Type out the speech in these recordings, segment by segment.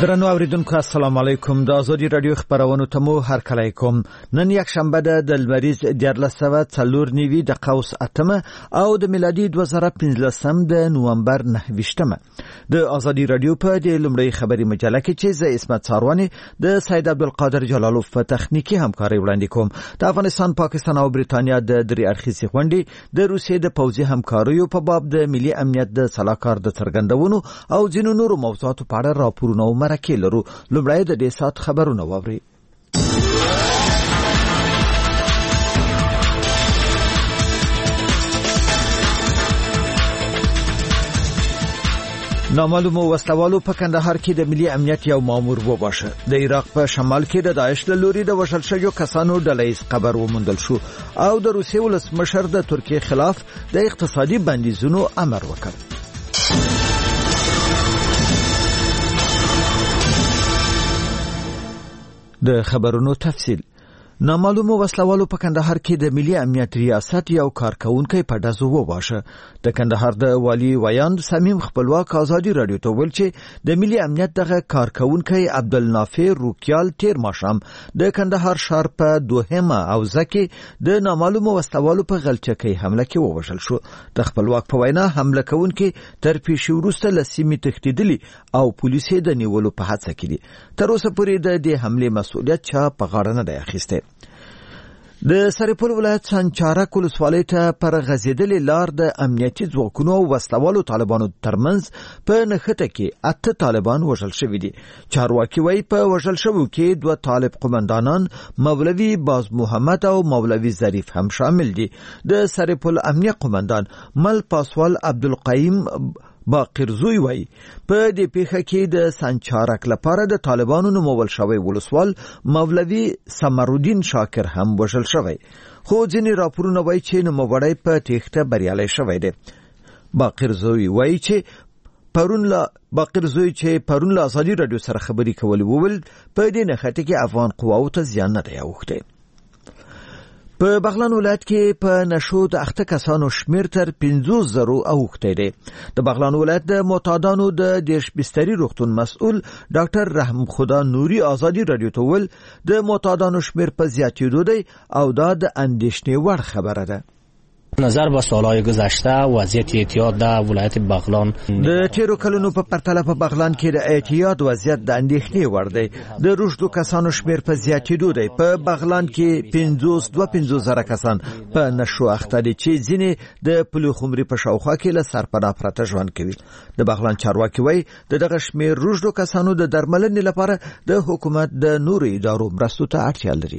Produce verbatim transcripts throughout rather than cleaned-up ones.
درنو اوریدونکو السلام علیکم. د ازادي رادیو خبرونو ته مو هر کله کوم. نن یک شنبه ده د لمریز دیارلس سوه څلور نوي د قوس اتمه او د میلادي دوه زره پنځلسم د نومبر نهه ویشتمه. د ازادي رادیو په د لومړی خبري مجله کې چې زه اسمت ساروانی د سید عبدالقادر جلالوف په تخنیکی همکاري وړاندې کوم. د افغانستان، پاکستان او بریتانیا د درې اړخیزې غونډې د روسیې د پوځي همکاریو په باب د ملي امنیت د سلاکار د څرګندونو او ځینو نورو موضوعاتو په اړه راپورونه مرکه لرو. لومړی د دې سات خبرونه واوري. نامعلومو وسلوالو په کندهار کې د ملي امنیت یو مامور وباشه. د عراق په شمال کې د داعش له لوري د وژل شویو کسانو ډلهییز قبر وموندل شو او د روسیې ولسمشر د ترکیې خلاف د اقتصادي بندیزونو امر وکړ. د خبرونو تفصیل. نامعلومو وسلوالو په کندهار کې د ملي امنیت ریاست یو کارکونکي په ډزو وواژه. د کندهار د والی ویاند سمیم خپلواک ازادي رادیو ته ویل چې د ملي امنیت دغه کارکونکي عبدالنافع روکیال تیر ماښام د کندهار ښار په دوهمه اوزه کې د نامعلومو وسلوالو په غلچکۍ حمله کې ووژل شو. د خپلواک په وینا حمله کوونکي تر پیښې وروسته له سیمې تښتېدلي او پولیس یې د نیولو په هڅه کې دي. تر اوسه پورې د دې حملې مسؤلیت چا په غاړه نه دی اخیستی. د سرپل ولایت سنچارک ولسوالۍ ته پر غځېدلې لار د امنیتي ځواکونو او وسلوالو طالبانو ترمنځ په نښته کې اته طالبان وژل شوي دي. چارواکي وایي په وژل شویو کې دوه طالب قومندانان مولوي باز محمد او مولوي ظریف هم شامل دي. د سرپل امنیه قومندان مل پاسوال عبدالقیم باقرزوی وای په دې پیښه کې د سنچارک لپاره د طالبانو نومول شوی ولسوال مولوي سمرودین شاکر هم وژل شوی، خو ځینې راپورونه وایي چې نوموړی په تېښته بریالی شوی دی. باقرزوی وایي چې پرون لا باقرزوی چې پرون له ازادي رادیو سره خبرې کولې وویل په دې نښته کې افغان قواو ته زیان نه دی اوښتی. په بغلان ولایت کې په نشو د اخته کسانو شمیر تر پنځوس زرو اوښتی دی. د بغلان ولایت د معتادانو د دیش بستري روغتون مسؤل ډاکټر رحم خدا نوري ازادي رادیو ته ویل د معتادانو شمیر په زیاتېدو دی او دا د اندېښنې وړ خبره ده. نظر به سالهای گذشته وضعیت اعتیاد در ولایت بغلان د تیرو کلونو په پرتله په بغلان کې د اعتیاد وضعیت د اندېښنې وړ دی. د روږدو کسانو شمیر په زیاتېدو دی. په بغلان کې پنځوس دوه پنځوس زره کسان په نشو اخته دي چې ځینې د پلو خمري په شاوخوا کې له سرپناه پرته ژوند کوي. د بغلان چارواکي وایي د دغه شمیر روږدو کسانو د درملنې لپاره د حکومت د نورو ادارو مرستو ته اړتیا لري.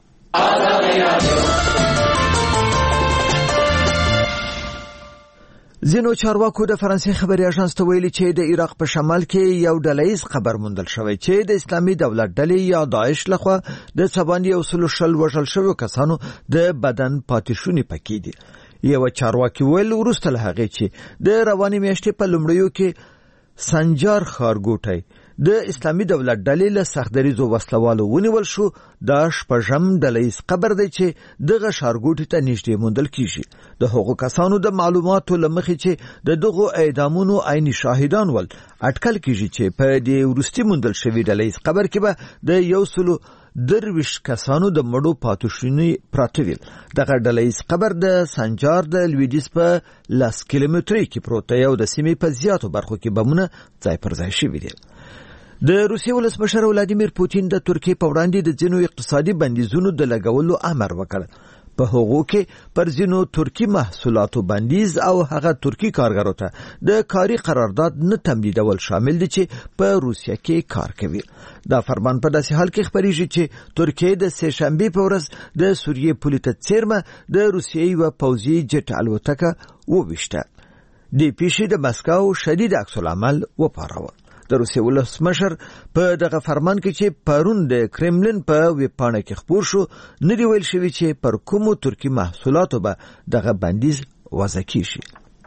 ځینو چارواکو د فرانسې خبري اژانس ته ویلي چې د عراق په شمال کې یو ډلهییز قبر موندل شوی چې د اسلامي دولت ډلې یا داعش لخوا د سباندې او سلو شل وژل شویو کسانو د بدن پاتې شونې پکې دي. یو چارواکي ویل وروسته له هغې چې د روانې میاشتې په لومړیو کې سنجار ښارګوټی د اسلامي دولت ډلې له سختدریزو وسلوالو ونیول شو. دا شپږم ډلهییز قبر دی چې دغه ښارګوټي ته نږدې موندل کیږي. د هغو کسانو د معلوماتو له مخې چې د دغو اعدامونو عیني شاهدان ول اټکل کیږي چې په دې وروستي موندل شوي ډلهییز قبر کې به د یو سلو درویشت کسانو د مړو پاتې شونې پراته وي. دغه ډلهییز قبر د سنجار د لویدیځ په لس کیلومترۍ کې پروت دی او د سیمې په زیاتو برخو کې بمونه ځای پر ځای شوي دي. د روسیې ولسمشر ولادیمیر پوتین د ترکیې په وړاندې د ځینو اقتصادي بندیزونو د لګولو امر وکړ. په هغو کې پر ځینو ترکي محصولاتو بندیز او هغه ترکي کارګرو ته د کاري قرارداد نه تمدیدول شامل دي چې په روسیه کې کار کوي. دا فرمان په داسې حال کې خبرېږي چې ترکیه د سه شنبې په ورځ د سوریې پولې ته څیرمه د روسیې یوه پوځي جټ الوتکه وویشته. دې پیښې د مسکو شدید عکس العمل وپاراوه. د روسیې ولسمشر په دغه فرمان کې چې پرون د کرملین په ویبپاڼه کې خپور شو نه دی ویل شوی چې پر کومو ترکي محصولاتو به دغه بندیز وضع کیږي.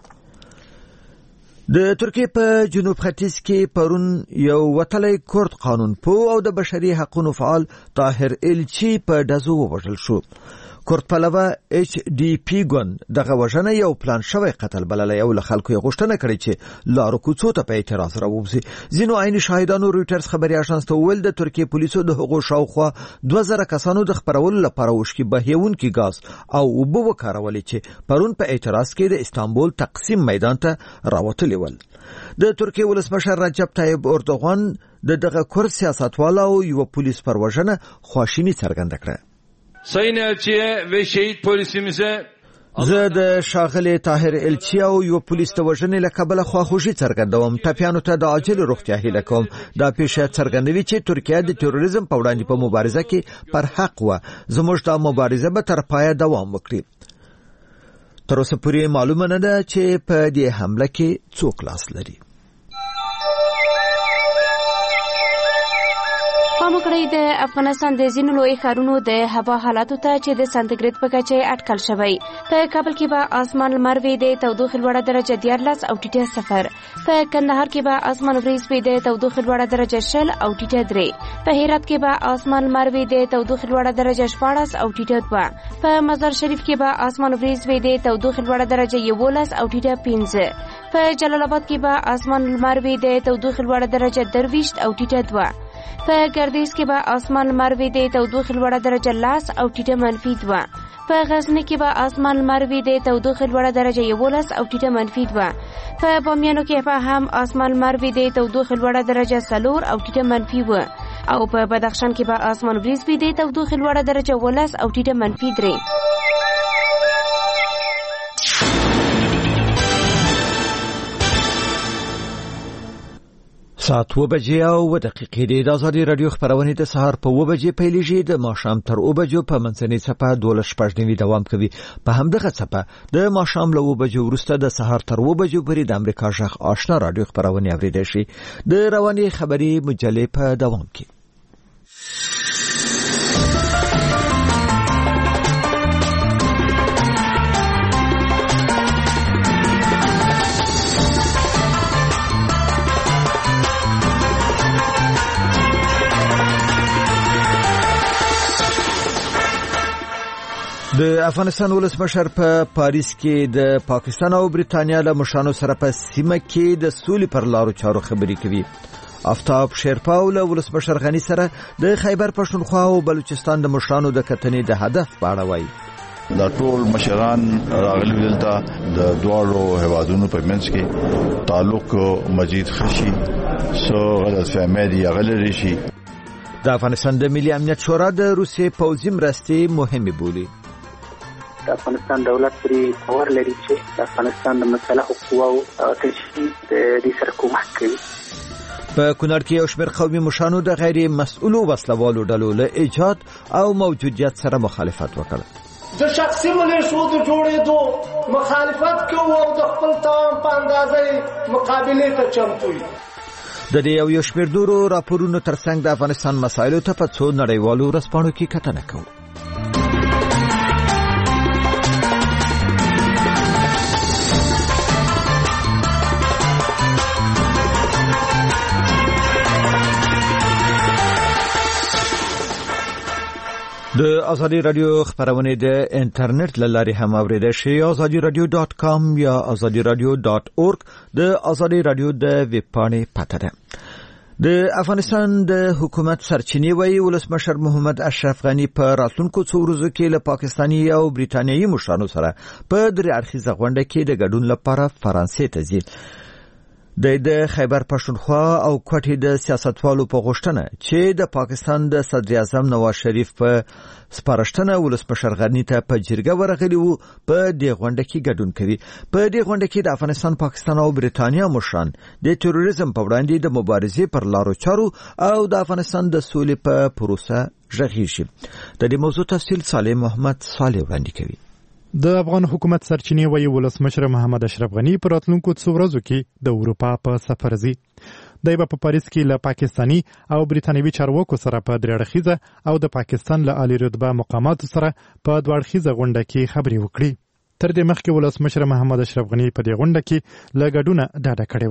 د ترکیې په جنوب ختیځ کې پرون یو وتلی کورد قانون پوه او د بشري حقوقو فعال طاهر الچی په ډزو ووژل شو. کورتپلوه اچ ډي پی ګوند دغه وژنه یو پلان شوی قتل بللی او له خلکو یې غوښتنه کړې چې لارو کوڅو ته په اعتراض راووځي. ځینو عیني شاهدانو رویټرز خبري اژانس ته وویل د ترکیې پولیسو د هغو شاوخوا دوه زره کسانو د خپرولو لپاره وشکي بهیونکي ګاز او اوبه وکارولې چې پرون په اعتراض کې د استانبول تقسیم میدان ته راوتلي ول. د ترکیې ولسمشر رجب طیب اردوغان د دغه کور سیاستوالا او یو پولیس پر وژنه خواشینی څرګنده کړه. Sayın Elçiye ve şehit polisimize زه د شاغلي طاهر الچي او یو پولیس ته وژنې له کبله خواخوږي څرګندوم. ټپیانو ته د عاجل روغتیا هیله کوم. دا پیښه څرګندوي چې ترکیه د تروریزم په وړاندې په مبارزه کې پر حق و. زموږ دا مبارزه به تر پایه دوام وکړي. تر اوسه پورې معلومه نه ده چې په دې حمله کې څوک لاس لري. پاموکړی د افغانستان د ځینو لوی ښارونو د هوا حالاتو ته چې د سانتیګریډ په کچه اټکل شوی. په کابل کې به اسمان لمر وي د تودوخې لوړه درجه دیارلس او ټیټه صفر. په کندهار کې به اسمان وریځ وي د تودوخې لوړه درجه شل او ټیټه درې. په هرات کې به اسمان لمر وي د تودوخې لوړه درجه شپاړس او ټیټه دوه. په مزار شریف کې به اسمان وریځ وي د تودوخې لوړه درجه یولس او ټیټه پنځه. په جلال آباد کې به اسمان لمر وي د تودوخې لوړه درجه درویشت او ټیټه دوه. په ګردیز کې به اسمان لمر وي د تودوخې لوړه درجه لاس او ټیټه منفي دوه. په غزني کې به اسمان لمر وي د تودوخې لوړه درجه یولس او ټیټه منفي دوه. په بامیانو کې به هم اسمان لمر وي د تودوخې لوړه درجه څلور او ټیټه منفي وه. او په بدخشان کې به اسمان وریځ وي د تودوخې لوړه درجه ولس او ټیټه منفي درې. ساعت و بجې او و دقیقې د آزادي رادیو خبرونه د سهار په و بجې پیلېږي. د ماښام تر و بجو په منځنۍ څپه دولس شپږ نیمې دوام کوي. په همدغه څپه د ماښام له و بجو وروسته د سهار تر و بجو پورې د امریکا غږ آشنا رادیو خبرونه اورېدای شي. د رواني خبري مجلې په دوام کې د افغانستان ولسمشر په پاریس کې د پاکستان او بریتانیا له مشرانو سره په سیمه کې د سولې پر لارو چارو خبرې کوي. آفتاب شیرپا له ولسمشر غنی سره د خیبر پښتونخوا او بلوچستان د مشرانو د کتنې د هدف په اړه وایي. دا ټول مشران راغلي دلته د دوړو هوادونو په منځ کې تعلق مزید خشي سو غلط فهمي دی غلري شي. د افغانستان د ملي امنیت شورا د روسي پوځي مرستې مهمه بولي. د افغانستان دولت پرې باور لري چې د افغانستان د مسلحو قواو تشکیل د دې سره کومک کوي. په کونړ کې یو شمېر قومي مشرانو د غیر مسؤلو وسلوالو ډلو له ایجاد او موجودیت سره مخالفت وکړ. د شخصي ملیشو د جوړېدو مخالفت کوي او د خپل توان په اندازې مقابلې ته چمتو وي. د دې یو شمېر نورو راپورونو ترڅنګ د افغانستان مسایلو ته په څو نړیوالو ورځپاڼو کې کتنه کوو. د آزادي رادیو خبرونه د انټرنیټ لارې هم اوریدل شي. آزادي رادیو ډاټ کام یا آزادي رادیو ډاټ اورګ د آزادي رادیو د ویب پاڼې پته ده. د افغانستان د حکومت سرچینې وایي ولسمشر محمد اشرف غنی په راتلونکو څو ورځو کې له پاکستاني او بریتانیایي مشرانو سره په درې اړخیزه غونډه کې د ګډون لپاره فرانسې ته ځي. د خیبر پښتونخوا او کوټې د سیاستوالو په غوښتنه چې د پاکستان د صدر اعظم نواز شریف په سپارښتنه ولسمشر غنی ته په جرګه ورغلي وو په دې غونډه کې ګډون کوي. په دې غونډه کې د افغانستان، پاکستان او بریتانیا مشران د تروریزم په وړاندې د مبارزې پر لارو چارو او د افغانستان د سولې په پروسه غږیږي. د دې موضوع تفصیل صالح محمد صالح وړاندې کوي. د افغان حکومت سرچینې وایي ولسمشر محمد اشرف غنی په راتلونکو څو ورځو کې د اروپا په سفر ځي. دی به په پاریس کې له پاکستاني او بریتانیوي چارواکو سره په درې اړخیزه او د پاکستان له عالی رتبه مقاماتو سره په دوه اړخیزه غونډه کې خبرې وکړي. تر دې مخکې ولسمشر محمد اشرف غنی په دې غونډه کې له ګډونه ډاډه کړې وه.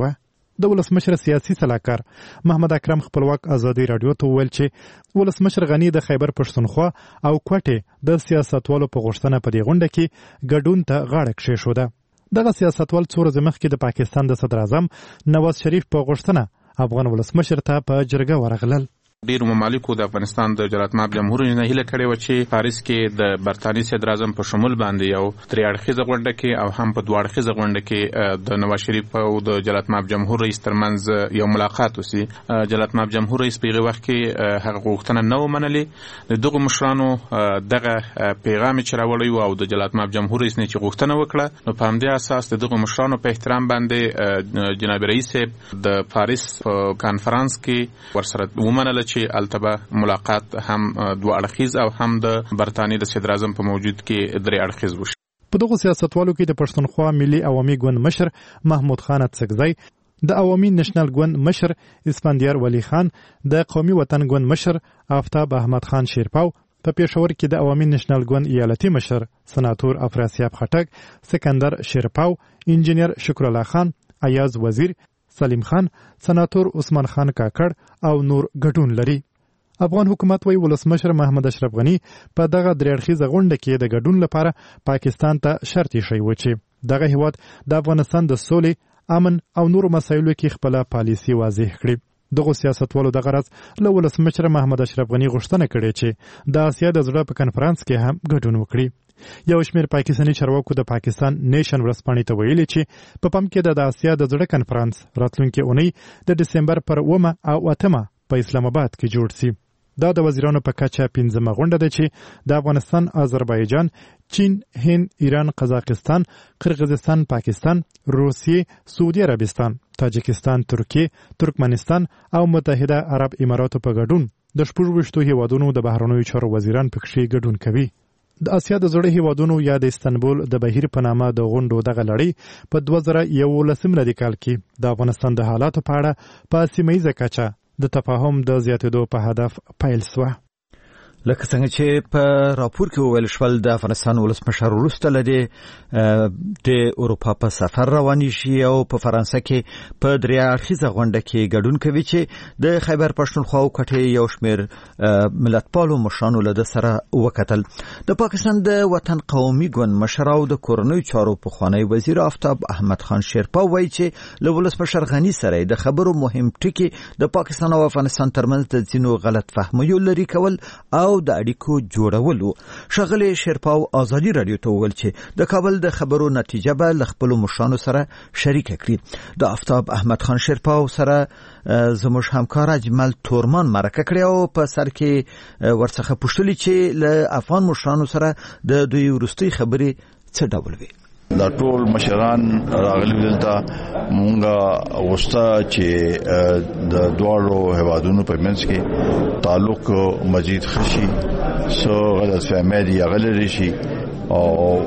د ولسمشر سیاسي سلاکار محمد اکرم خپلواک ازادي رادیو ته وویل چې ولسمشر غنی د خیبر پښتونخوا او کوټې د سیاستوالو په غوښتنه په دې غونډه کې ګډون ته غاړه کېښوده. دغه سیاستوال څو ورځې مخکې د پاکستان د صدر اعظم نواز شریف په غوښتنه افغان ولسمشر ته په جرګه ورغلل. ډیرو ممالکو د افغانستان د جلاتماب جمهوریت نه هیله کړې و چې پاریس کې د برتانیې صدر اعظم په شمول باندې یو درې اړخیزه غونډه کې او هم په دوه اړخیزه غونډه کې د نواز شریف او د جلاتماب جمهور رئیس ترمنځ یو ملاقات وسی. جلاتماب جمهور رئیس په هغه وخت کې هغه غوښتنه نه ومنلې. دغه مشرانو دغه پیغام چې راوړی او د جلاتماب جمهور رئیس نه چې غوښتنه وکړه نو په همدې اساس دغه مشرانو په احترام باندې جناب رئیس د پاریس په کانفرنس کې ورسره ومنله چې التبه ملاقات هم دوه اړخیز او هم د برتانیې د صدر اعظم په موجود کې درې اړخیز وشي. په دغه سیاستوالو کې د پښتونخوا ملي عوامي ګوند مشر محمود خان اتسکزی، د عوامي نېشنل ګوند مشر اسفندیار ولی خان، د قومي وطن ګوند مشر آفتاب احمد خان شیرپاو، په پېښور کې د عوامي نېشنل ګوند ایالتي مشر سناتور افراسیاب خټک، سکندر شیرپاو، انجینیر شکر الله خان، ایاز وزیر، سلیم خان، سناتور عثمان خان کاکړ او نور ګډون لري. افغان حکومت وی ولسمشر محمد اشرف غنی په دغه درې اړخیزه غونډه کې د ګډون لپاره پاکستان ته شرط یې شوی و چې دغه هیواد د افغانستان د سولې، امن او نورو مسایلو کې خپله پالیسي واضح کړي. دغه سیاستوالو دغه غرض له ولسمشر محمد اشرف غنی غوښتنه کړې چې د اسیا د زړه په کنفرانس کې هم ګډون وکړي. یو شمېر پاکستاني چارواکو د پاکستان نیشن ورځپاڼې ته ویلي چې په پام کې د اسیا د زړه کنفرانس راتلونکې اونۍ د ډسمبر پر اومه او اتمه په اسلام آباد کې جوړ سي. دا د وزیرانو په کچه پنځمه غونډه ده چې د افغانستان، آذربایجان، چین، هند، ایران، قزاقستان، قرغیزستان، پاکستان، روسیې، سعودي عربستان، تاجکستان، ترکیه، ترکمنستان او متحده عرب اماراتو په ګډون د شپږ ویشتو هیوادونو د بهرنیو چارو وزیران پکښې ګډون کوي. د اسیا د زړه هیوادونو یا د استنبول د بهیر په نامه د غونډو دغه لړۍ په دوه زره یولسم میلادي کال کې د افغانستان د حالاتو په اړه په سیمه ییزه کچه د تفاهم د زیاتېدو په هدف پیل سوه. لکه څنګه چې په راپور کې وویل شول د افغانستان ولسمشر وروسته له د اروپا په سفر روان شي او په فرانسه کې په درې اړخیزه غونډه کې ګډون کوي چې د خیبر پښتونخوا او کوټې یو شمېر ملتپالو مشرانو له سره وکتل. د پاکستان د وطن قومي ګوند مشر او د کورنیو چارو پخوانی وزیر آفتاب احمد خان شیرپاو وایي چې له ولسمشر غنی سره د خبرو مهم ټکي د پاکستان او افغانستان ترمنځ د ځینو غلط فهمیو لري کول او د اړیکو جوړولو. ښاغلی شیرپاو ازادي رادیو ته وویل چې د کابل د خبرو نتیجه به له خپلو مشرانو سره شریکه کړي. د آفتاب احمد خان شیرپاو سره زموږ همکار اجمل تورمان مرکه کړې او په سر کې ورڅخه پوښتلي چې له افغان مشرانو سره د دوی وروستۍ خبرې څه ډول وي. دا ټول مشران راغلي دلته مونږه وستا چې د دوړو هوادونو په منځ کې تعلق مزید خشي سو غلط فهمي دی غلري شي او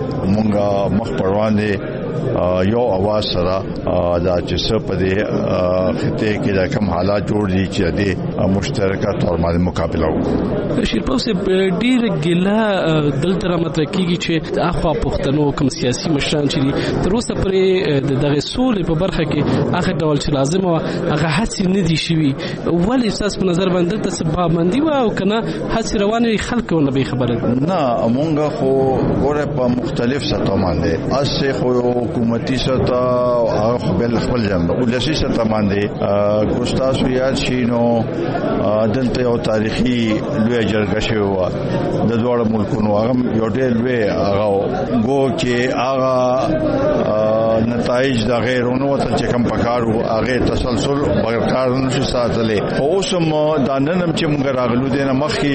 مونږه مخ پروان دي یو اواز سره دا چې څه په دې خطه کې دا کوم حالات جوړ دي چې د مشترکه تور باندې مقابله وکړي. شیرپاو صاحب ډیر ګیله دلته را مطرح کیږي چې د اخوا پښتنو کوم سیاسي مشران چې تر اوسه پرې د دغه سولې په برخه کې هغه ډول چې لازم و هغه هڅې نه دي شوي. ولې احساس په نظر باندې ته سبابندي و او کنه هڅې روانې خلک نه به خبره نه مونږه خو ګوره په مختلف سطح باندې اسه خو حکومتي سطح او خپل خپل جنب ولسی سطح باندې ګوستاسو یاد شینو دلته یو تاریخي لوی جرګه شوی و د دوه ملکونو هغه یو ډېر لوی هغه ګو کې هغه نتایج د غیرونو ته کوم پکارو هغه تسلسل برقرار نشي ساتلې. اوس مو د ننم چې موږ راغلو دینه مخکې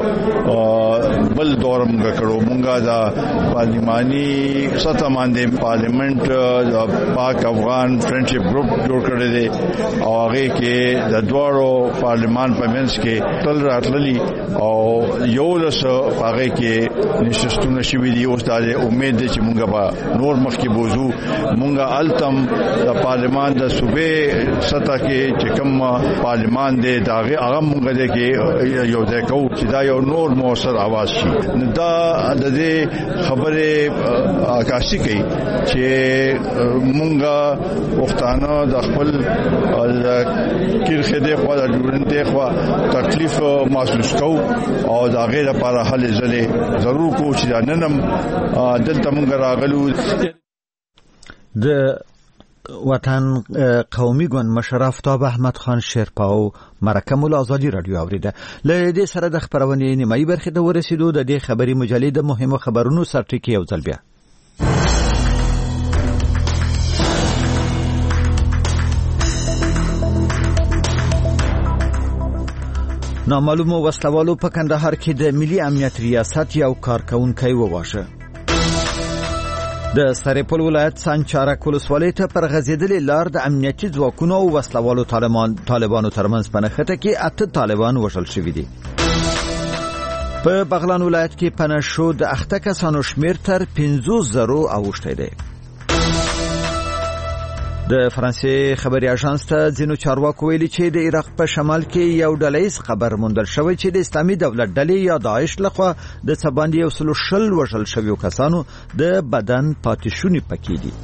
یو بل دور موږ کړو موږ د پارلماني سطح باندې پارلیمنت پاک افغان فرندشپ ګروپ جوړ کړی دی او هغه کې د دوه پارلمان په منځ کې تل راتللی او یو لس هغه کې نشستونه شوي دي. اوس د امید چې موږ به نور مخکې بوزو مونږه التم د پارلمان د صوبې سطح کې چې کوم پارلمان دی دا هغه مونږ دې کې یو ځای کوو چې دا یو نور موثر आवाज شي. دا د دې خبره عکاسي کوي چې مونږه وختانه د خپل کیرخه دی خو د ډورنټه خو تکلیف محسوس کوو او دا غیر لپاره حل زله ضرور کو چې ننم دلته مونږ راغلو. د وطن قومي ګوند مشر آفتاب احمد خان شیرپاو مرکه مول ازادي رادیو اوریده. له دې سره د خبرونې نیمایي برخه ته ورسېدو. د دې خبري مجلې د مهمو خبرونو سرټکی یو ځل بیا. نامعلومو وسلوالو په کندهار کې د ملي امنیت ریاست یو کارکونکي وواژه. د سرپل ولایت سانچارک ولسوالۍ ته پر غځېدلې لار د امنیتي ځواکونو او وسلوالو طالبانو ترمنځ په نښته کې اته طالبان وژل شوي دي. په بغلان ولایت کې په نشو د اخته کسانو شمیر تر پنځوس زرو اوښتی دی. د فرانسې خبري اژانس ته ځینو چارواکو ویلي چې د عراق په شمال کې یو ډلهیز خبر موندل شوی چې د اسلامي دولت ډلې یا داعش لخوا د څه باندې یو سلو شل وژل شویو کسانو د بدن پاتې شونې پکې دي.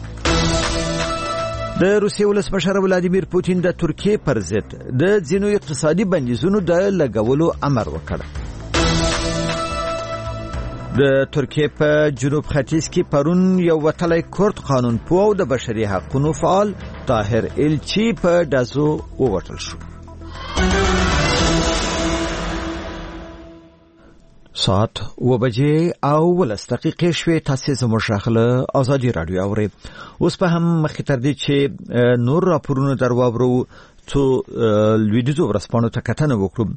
د روسیې ولسمشر ولادیمیر پوتین د ترکیې پر ضد د ځینو اقتصادي بندیزونو د لګولو امر وکړ. د ترکیې په جنوب ختیځ کې پرون یو وتلی کورد قانون پوه او د بشري حقوقو فعال طاهر الچی په دازو ووتل شو. ساعت و بجې او ولس دقیقې شوې. تاسې زموږ غږ ازادي رادیو اورئ. اوس په هم مخکې تر دې چې نور راپورونه در واورو څو لویدیځو ورځپاڼو ته کتنه وکړو.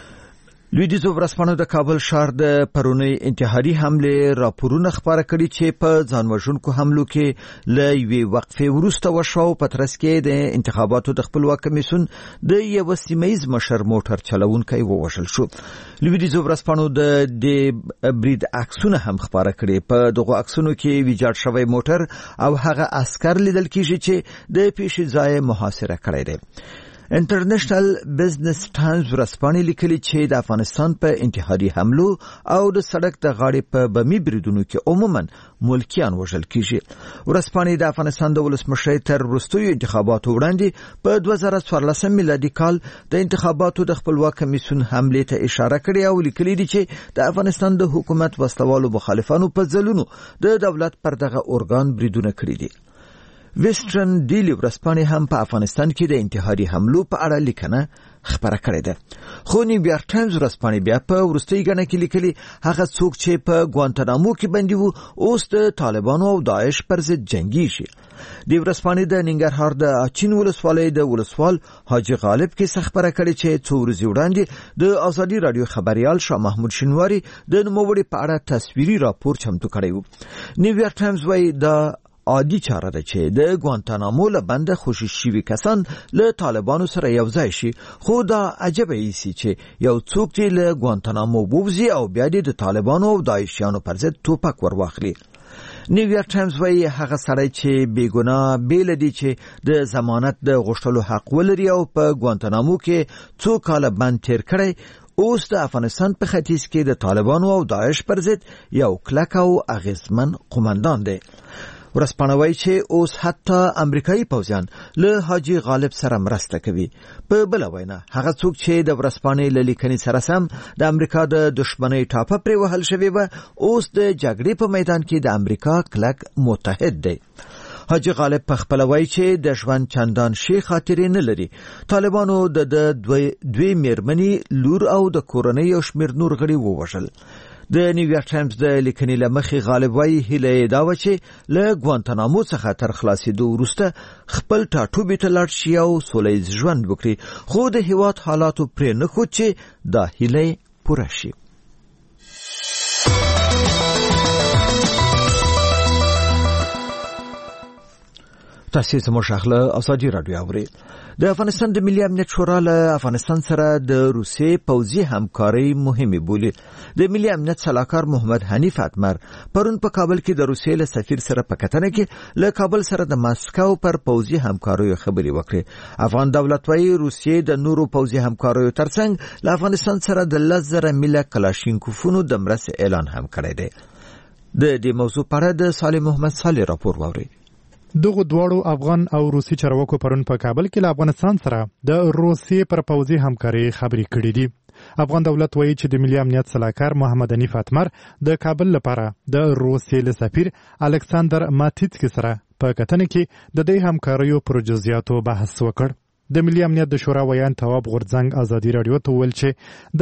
لویدیځو ورځپاڼو د کابل ښار د پرونی انتحاري حمله راپورونه خبره کړي چې په ځانوژونکو حملو کې له یوې وقفې وروسته وشو. په ترڅ کې د انتخاباتو د خپلواک کمیسیون د یو سیمه‌یز مشر موټر چلوونکی ووژل شو. لویدیځو ورځپاڼو د دې برید عکسونه هم خبره کړي. په دغه عکسونو کې ویجاړ شوی موټر او هغه عسكر لیدل کیږي چې د پیښې ځای محاصره کړی دی. انټرنیشنل بزنس ټایمز ورځپاڼې لیکلي چې د افغانستان په انتحاري حملو او د سړک د غاړې په بمي بریدونو کې عموما ملکیان وژل کیږي. ورځپاڼې د افغانستان د ولسمشر تر وروستیو انتخاباتو وړاندې په دوه زره څوارلسم میلادي کال د انتخاباتو د خپلواک کمیسیون حمله ته اشاره کړې او لیکلي دي چې د افغانستان د حکومت وسلوالو مخالفانو په ځلونو د دولت پر دغه ارګان بریدونه کړي دي. ویسټرن ډیلی ورځپاڼې هم په افغانستان کې د انتحاري حملو په اړه لیکنه خبره کړې ده. خو نیویارک ټایمز ورځپاڼې بیا په وروستۍ ګڼه کې لیکلي هغه څوک چې په ګوانتانامو کې بندي وو اوس د طالبانو او داعش پر ضد جنګیږي. د ورځپاڼې د ننګرهار د اچین ولسوالۍ د ولسوال حاجی غالب کې خبره کړې چې څو ورځې وړاندې د ازادي رادیو خبريال شاه محمود شینواری د نوموړي په اړه تصویري راپور چمتو کړی و. نیویارک ټایمز وايي د عادي چاره ده چې د ګوانتانامو له بنده خوشي شوي کسان له طالبانو سره یو ځای شي. خو دا عجبه ایسي چې یو څوک چې له ګوانتانامو ووځي او بیا د طالبانو او داعشیانو پر ضد ټوپک ور واخلي. نیویارک ټایمز وايي هغه سړی چې بیګناه بیل دي چې د ضمانت د غوښتلو حق ولري او په ګوانتانامو کې څو کاله بند تیر کړی اوس د افغانستان په ختیځ کې د طالبانو او داعش پر ضد یو کلک او اغیزمن قومندان دی. ورځپاڼه وايي چې اوس حتی امریکایي پوځیان له حاجی غالب سره مرسته کوي. په بل وینا هغه څوک چې د ورځپاڼې له لیکنې سره سم د امریکا د دښمنۍ ټاپه پرې وهل شوی و اوس د جګړې په میدان کې د امریکا کلک متحد دی. حاجی غالب په خپل وایي چې د ژوند چندان شي خاطرې نه لري. طالبانو د دوی میرمنې لور او د کورنۍ یو شمېر نور غړي ووژل. د نیویارک ټایمز د لیکنې له مخې غالب وايي هیله دا و چې له ګوانتانامو څخه تر خلاصېدو وروسته خپل ټاټوبي ته لاړ شي او سوله ییز ژوند وکړي. خو د هېواد حالاتو پرې نه ښود چې دا هیله پوره شي. تاسو زموږ شاخله ازادي رادیو اوري. د افغانستان د ملي امنیت شورا له افغانستان سره د روسي پوځي همکاري مهمه بولي. د ملي امنیت سلاکار محمد حنیف اتمر پرون په کابل کې د روسي له سفیر سره په کتنه کې له کابل سره د ماسکو پر پوځي همکاري خبري وکړي. افغان دولت وايي روسي د نورو پوځي همکاري ترڅنګ له افغانستان سره د لزر ملي کلاشینکوفونو د مرستې اعلان هم کړی دی. د دې موضوع په اړه د صالح محمد صالح راپور واوري. دغه دواړو افغان او روسي چارواکو پرون په کابل کې له افغانستان سره د روسي پر پوځي همکاري خبرې کړې دي. افغان دولت وایي چې د ملي امنیت سلاکار محمد حنیف اتمر د کابل لپاره د روسي له سفیر الکساندر ماتیتسکی سره په کتنه کې د دې همکاریو پر جزئیاتو بحث وکړ. د ملي امنیت د شورا ویان تواب غورځنګ ازادي رادیو ته ویل چې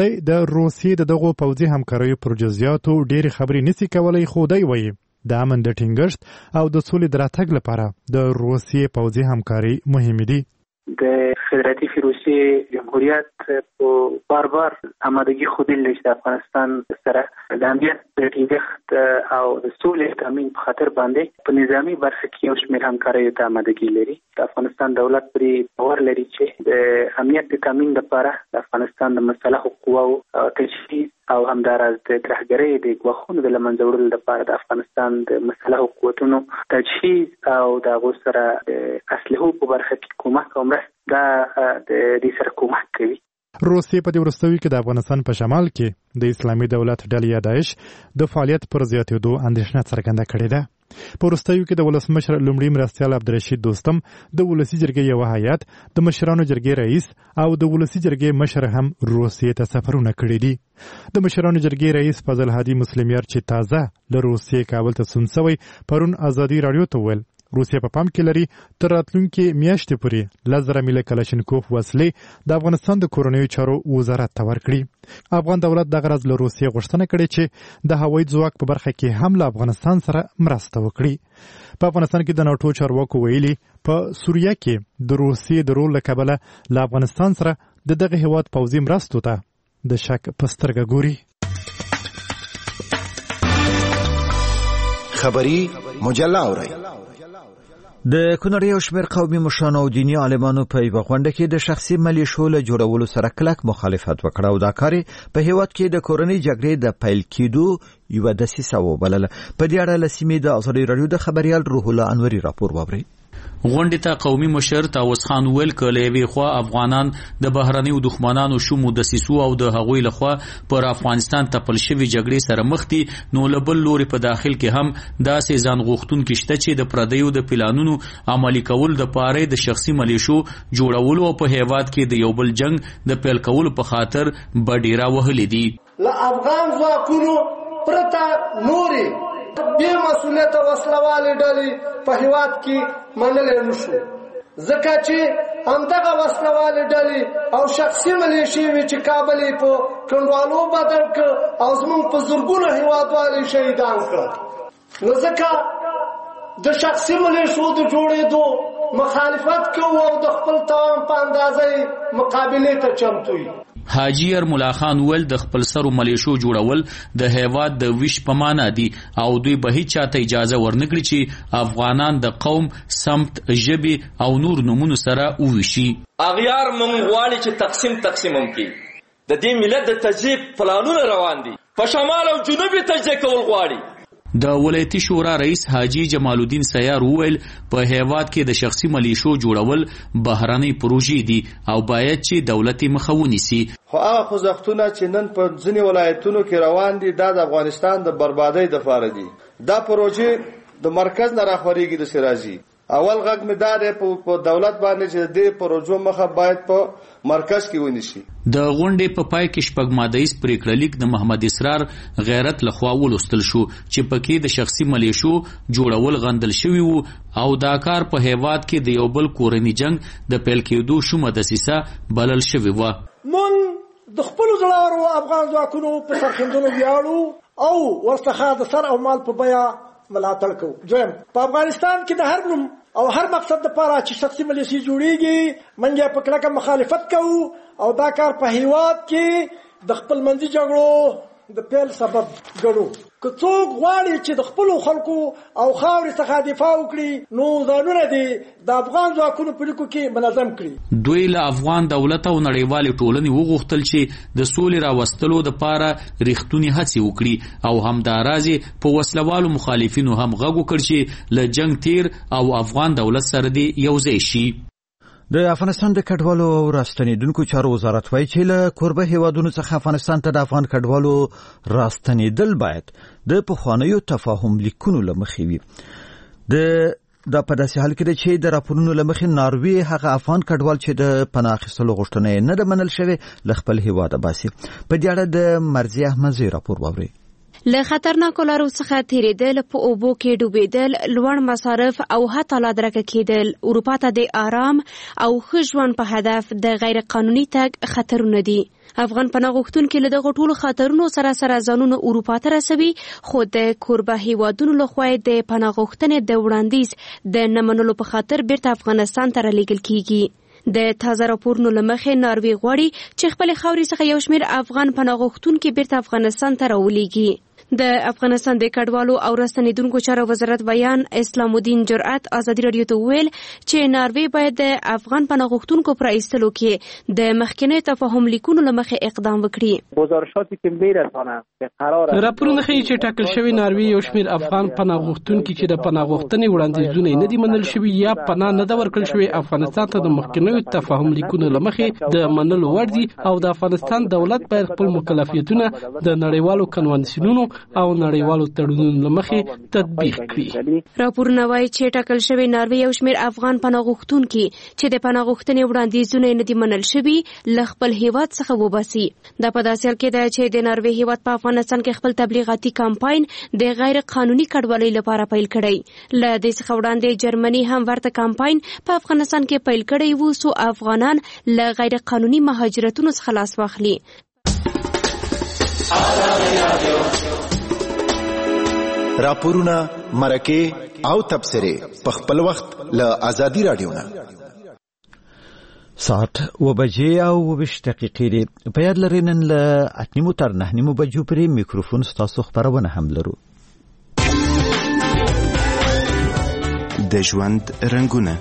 د روسي دغه پوځي همکاریو پر جزئیاتو ډېر خبرې نسی کولای، خو دی وایي د امن د ټینګښت او د سولې د راتګ لپاره د روسیې پوځي همکاري مهمه دي. د فدراتیو روسیې جمهوریت په بار بار آمادگی خودی د افغانستان سره د امنیت د ټینګښت او د سولې تامین په خاطر باندې په نظامی برخه کې یو شمېر همکارۍ ته آمادگی لري. د افغانستان دولت پرې باور لري چې د امنیت د تامین لپاره د افغانستان د مسلحو قواو تجهیز او همداراز د ترهګرۍ د ګواښونو د له منځه وړلو لپاره د افغانستان د مسلحو قوتونو تجهیز او د هغو سره د اسلحو په برخه کې کومک او مرسته دا د دې سره کومک کوي. روسیې په دې وروستیو کې د افغانستان په شمال کې د اسلامي دولت ډلې داعش د فعالیت پر زیاتېدو اندېښنه څرګنده کړې ده. په وروستیو کې د ولسمشر لومړي مرستیال عبدالرشید دوستم د ولسي جرګې یو هیات د مشرانو جرګې رئیس او د ولسي جرګې مشر هم روسیې ته سفرونه کړي دي. د مشرانو جرګې رئیس فضل هادي مسلمیار چې تازه له روسیې کابل ته ستون شوی پرون ازادي رادیو ته ویل روسیه په پام کې لري تر راتلونکي میاشتې پورې لزر ملي کلاشینکوف وسلې د افغانستان د کورنیو چارو وزارت ته ورکړي. افغان دولت د غرض له روسیې غوښتنه کړې چې د هوایي ځواک په برخه کې هم له افغانستان سره مرسته وکړي. په افغانستان کې د ناټو چارواکو ویلي په سوریه کې د روسیې د رول له کبله له افغانستان سره د دغه هیواد پوځي مرستو ته د شک په سترګه ګوري. خبري مجله اوري. د کونړ یو شمېر قومي مشرانو او دیني عالمانو په یوه غونډه کې د شخصي ملیشو له جوړولو سره کلک مخالفت وکړ او دا کار په هیواد کې د کورنۍ جګړې د پیل کېدو یوه دسیسه وبلله. په دې اړه له سیمې د ازادي رادیو د خبریال روح الله انوري راپور واورئ. غونډې ته قومي مشر طاووس خان ویل کله یوې خوا افغانان د بهرنیو دښمنانو شومو دسیسو او د هغوی لخوا پر افغانستان تپل شوی جګړې سره مخ دي، نو له بل لوري په داخل کې هم داسې ځان غوښتونکي شته چې د پردیو د پلانونو عملي کول د پاره د شخصي ملیشو جوړولو او په هیواد کې د یو بل جنگ د پیل کولو په خاطر بډیرا وهلې دي. له افغان ځواکونو پرته نوري بې مسؤلیته وسلوالې ډلې په هیواد کې منلې نشو، ځکه چې همدغه وسلوالې ډلې او شخصي ملیشې وې چې کابل یې په کنډوالو بدل کړ او زموږ په زرګونو هیوادوال شهیدان کړ. نو ځکه د شخصي ملیشو د جوړېدو مخالفت کوو او د خپل توان په اندازه مقابلې ته چمتو یو. حاجی ارملا خان ول د خپل سرو ملیشو جوړول د هیواد د ویش په معنا دي او دوی به هیڅ چاته اجازه ورنکړي چې افغانان د قوم، سمت، ژبې او نور نمونو سره وویشي. اغیار مونږ غواړي چې تقسیم تقسیم هم کړي. د دې ملت د تجزیه پلانونه روان دي، په شمال او جنوب تجزیه کول غواړي. د ولایتي شورا رئیس حاجی جمال الدین سیار وویل په هیواد کې د شخصي ملیشو جوړول بهرنۍ پروژې دي او باید چې دولت مخه ونیسي. خو هغه خوځښتونه چې نن په ځینې ولایتونو کې روان دي دا د افغانستان د بربادۍ دپاره دي. دا پروژې د مرکز نه راخورېږي د سرازي. اول غږ مې دا دی په دولت باندې چې د دې پروژو مخه باید په مرکز کې ونیسي. د غونډې په پای کې شپږ مادهیز پریکړه لیک د محمد اسرار غیرت لخوا ولوستل شو چې پکې د شخصي ملیشو جوړول غندل شوی وو او دا کار په هیواد کې د یو بل کورني جنگ د پیل کېدو شومه دسیسه بلل شوی و. مون د خپل زړورو افغان ځواکونو په سرښندنو ویاړو او ورڅخه د سر او مال په بیه ملاتړ کوو. دویم، په افغانستان کې د هر نوم او هر مقصد لپاره چې شخصي ملیشې جوړیږي موږ یې په کلکه مخالفت کوو او دا کار په هیواد کې د خپل منځي جګړو د پیل سبب ګڼو. که څوک غواړي چې د خپلو خلکو او خاورې څخه دفاع وکړي نو ځانونه دې د افغان ځواکونو په لیکو کې منظم کړي. دوی له افغان دولت او نړیوالې ټولنې وغوښتل چې د سولې راوستلو دپاره رښتونې هڅې وکړي او همداراز په وسلوالو مخالفینو هم غږ وکړ چې له جنګ تیر او افغان دولت سره دې یوځای شي. د افغانستان د کډوالو او راستنیدونکو چارو وزارت وایي چې له کوربه هیوادونو څخه افغانستان ته د افغان کډوالو راستنیدل باید د پخوانیو تفاهم لیکونو له مخې وي. د دا په داسې حال کې ده چې د راپورونو له مخې ناروې هغه افغان کډوال چې د پناه اخیستلو غوښتنه یې نه ده منل شوې له خپل هیواده باسي. په دې اړه د مرضیه احمدزی راپور واورئ. له خطرناکو لارو څخه تیریدل، په اوبو کې ډوبېدل، لوړ مصارف او حتی لا درکه کېدل اروپا ته د آرام او ښه ژوند په هدف د غیر قانوني تګ خطرونه دي. افغان پناه غوښتونکي له دغو ټولو خطرونو سره سره ځانونه اروپا ته رسوي، خو د کوربه هیوادونو لخوا د پناه غوښتنې د وړاندیز د نه منلو په خاطر بیرته افغانستان ته رالیږل کیږي. د تازه راپورونو له مخې ناروې غواړي چې خپلې خاورې څخه یو شمېر افغان پناه غوښتونکي بیرته افغانستان ته راولیږي. د افغانستان د کډوالو او راستنیدونکو چارو وزارت ویان اسلام الدین جرأت ازادي رادیو ته ویل چې ناروې باید د افغان پناه غوښتونکو پر ایستلو کې د مخکنی تفاهم لیکونو له مخې اقدام وکړي. گزارشاتی که میرسانه که قرار است راپورونه ښیي چې ټاکل شوی ناروې یو شمېر افغان پناه غوښتونکي چې د پناه غوښتنې وړاندیزونه یې نه دي منل شوي یا پناه نه ده ورکړل شوې افغانستان ته د مخکنیو تفاهم لیکونو له مخې د منلو وړ دي او د افغانستان دولت باید خپل مکلفیتونه د نړیوالو کنوانسیونونو او نړیوالو تړونونو له مخې تطبیق کړي. راپورونه وایي چې ټاکل شوی ناروې یو شمېر افغان پناه غوښتونکي چې د پناه غوښتنې وړاندیزونه یې نه دي منل شوي له خپل هیواد څخه وباسي. دا په داسې حال کې ده چې د ناروې هیواد په افغانستان کې خپل تبلیغاتي کمپاین د غیر قانوني کډوالۍ لپاره پیل کړی. له دې څخه وړاندې جرمني هم ورته کمپاین په افغانستان کې پیل کړی وو څو افغانان له غیر قانوني مهاجرتونو څخه لاس واخلي. راپورونه، مرکې او تبصرې په خپل وخت له ازادي رادیو نه. ساعت و بجې او ویشت دقیقې دي. په یاد لرئ نن له اته نیمو تر نهه نیمو بجو پورې میکروفون ستاسو خپرونه هم لرو. د ژوند رنګونه.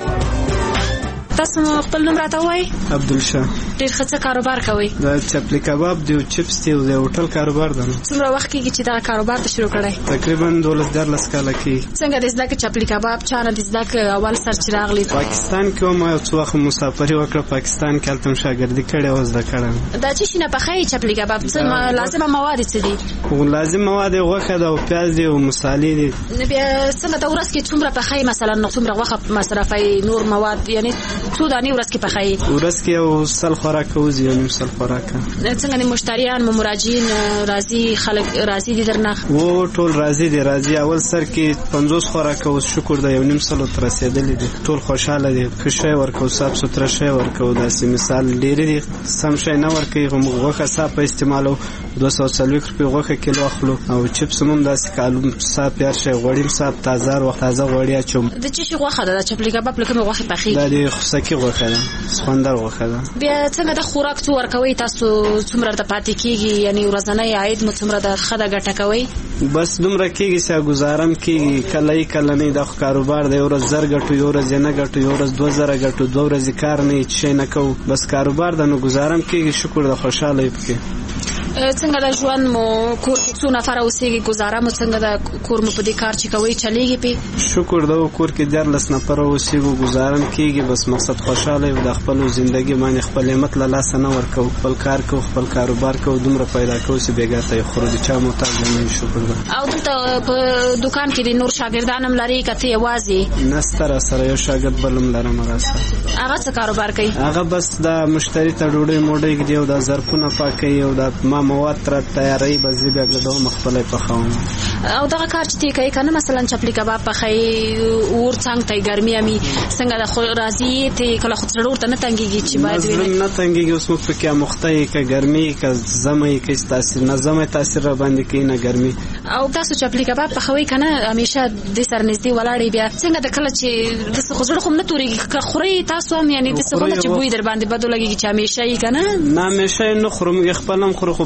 تاسو خپل نوم راته وایئ؟ عبدالشاه. ډېر ښه څه کاروبار کوئ؟ د چپلی کباب دی او چپس دی او د هوټل کاروبار ده. څومره وخت کېږي چې دغه کاروبار ته شروع کړی؟ تقریبا دولس دیارلس کاله کېږي. څنګه د زده کړې چپلی کباب چانه د زده کړې اول سر چې راغلی؟ پاکستان کې وم، یو څو وخت مسافري وکړه پاکستان کې، هلته م شاګردي کړې او زده کړم. دا چې شي نه پخوي چپلی کباب څه لازمه مواد څه دي؟ لازم مواد یې غوښه ده او پیاز دی او مصالې دي. بیا څنګه د ورځ کې څومره پخوي مثلا څومره غوښه مصرفوي نور مواد یعنې څو دانې ورځ کې پخوي؟ ورځ کې یو سل خوراک وځي یو نیم سل خوراک. څنګه د مشتریان مراجعین راځي خلک راځي دي درنه؟ و ټول راځي دي راځي اول سر کې پنځوس خوراک اوس شکر ده یو نیم سل تر رسیدلې دي. ټول خوشاله دي، ښه شی ورکو، صاف سوتره شی ورکو. داسې مثال ډېرې دي سم شی نه ورکوي، غوښه صاف استعمالو دوه سوه څلوېښت روپۍ غوښه کیلو اخلو او چپس هم داسې کالو صاف یار شی غوړي هم صاف تازه وخت تازه غوړي اچوم. د څه شي غوښه ده؟ د چپلی کباب له کومې غوښې پخېږي؟ دا د خوسکي غوښه ده، سخوندر غوښه ده. بیا څنګه د خوراک څو ورکوي تاسو؟ څومره د پاتې کېږي یعنې ورځنی عاید مو څومره د ښه د ګټه کوئ؟ بس دومره کېږي چې ګزارم کېږي، کله یې کله نه. دا خو کاروبار دی، یو ورځ زر ګټو، یو ورځ یې نه ګټو، یو ورځ دوه زره ګټو، دوه ورځې کار نه هېڅ شی نه کوو، بس کاروبار ده نو ګزارم کېږي. شکر د خوشحاله یې پکې. څنګه د ژوند مو کور کې څو نفره اوسېږي؟ ګزاره مو څنګه د کور مو په دې کار چې کوئ چلېږي پې؟ شکر ده کور کې دیارلس نفره اوسېږو، ګزارم کېږي. بس مقصد خوشحاله یو د خپلو زندګي باندې خپل همت له لاسه نه ورکوو، خپل کار کوو، خپل کاروبار کوو، دومره پیدا کوو چې بېګا ته یې خورو، د چا محتاج نه یو. شکر ده. او دلته په دوکان کې د نور شاګردان هم لرې که ته یوازې؟ نه سته راسره یو شاګرد بل هم لرم. هغه هغه څه کاروبار کوي؟ هغه بس د مشتري ته ډوډۍ موډۍ ږدي او د ظرفونه پاکوي او د ما مواد تر تیاری به زه بیا ګډوم خپله یې پخوم. او دغه کار چې تی کوي که نه مثلا چپلی کباب پخوي اور څنګ ته ګرمي امي څنګه د خو راځي تی کله خو زړه ورته نه تنګېږي چې باید وینې نه تنګېږي؟ اوس موږ پکې اموخته یې که ګرمي که زمه یې که تاثیر نه زمه تاثیر را باندې کوي نه ګرمي. او تاسو چپلی کباب پخوئ که نه همیشه دې سره نږدې ولاړئ بیا څنګه د کله چې داسې خو زړه خو نه تورېږي که خورئ تاسو هم یعنې داسې خو نه چې بوی در باندې بد ولګېږي چې همیشه یې که نه؟ نه همیشه یې نه خورو، موږ یې خپل هم خورو خو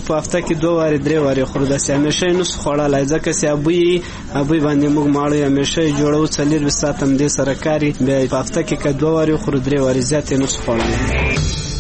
په هفته کې دوه واري درې واري خورو داسې همیشه یې نس خوړلی ځکه چې ابوی ابوی باندې موږ ماړه همیشه یې جوړو څلور ساعت هم دې سره کاري بیا په هفته کې که دوه واري خورو درې واري زیات یې نس خوړلی.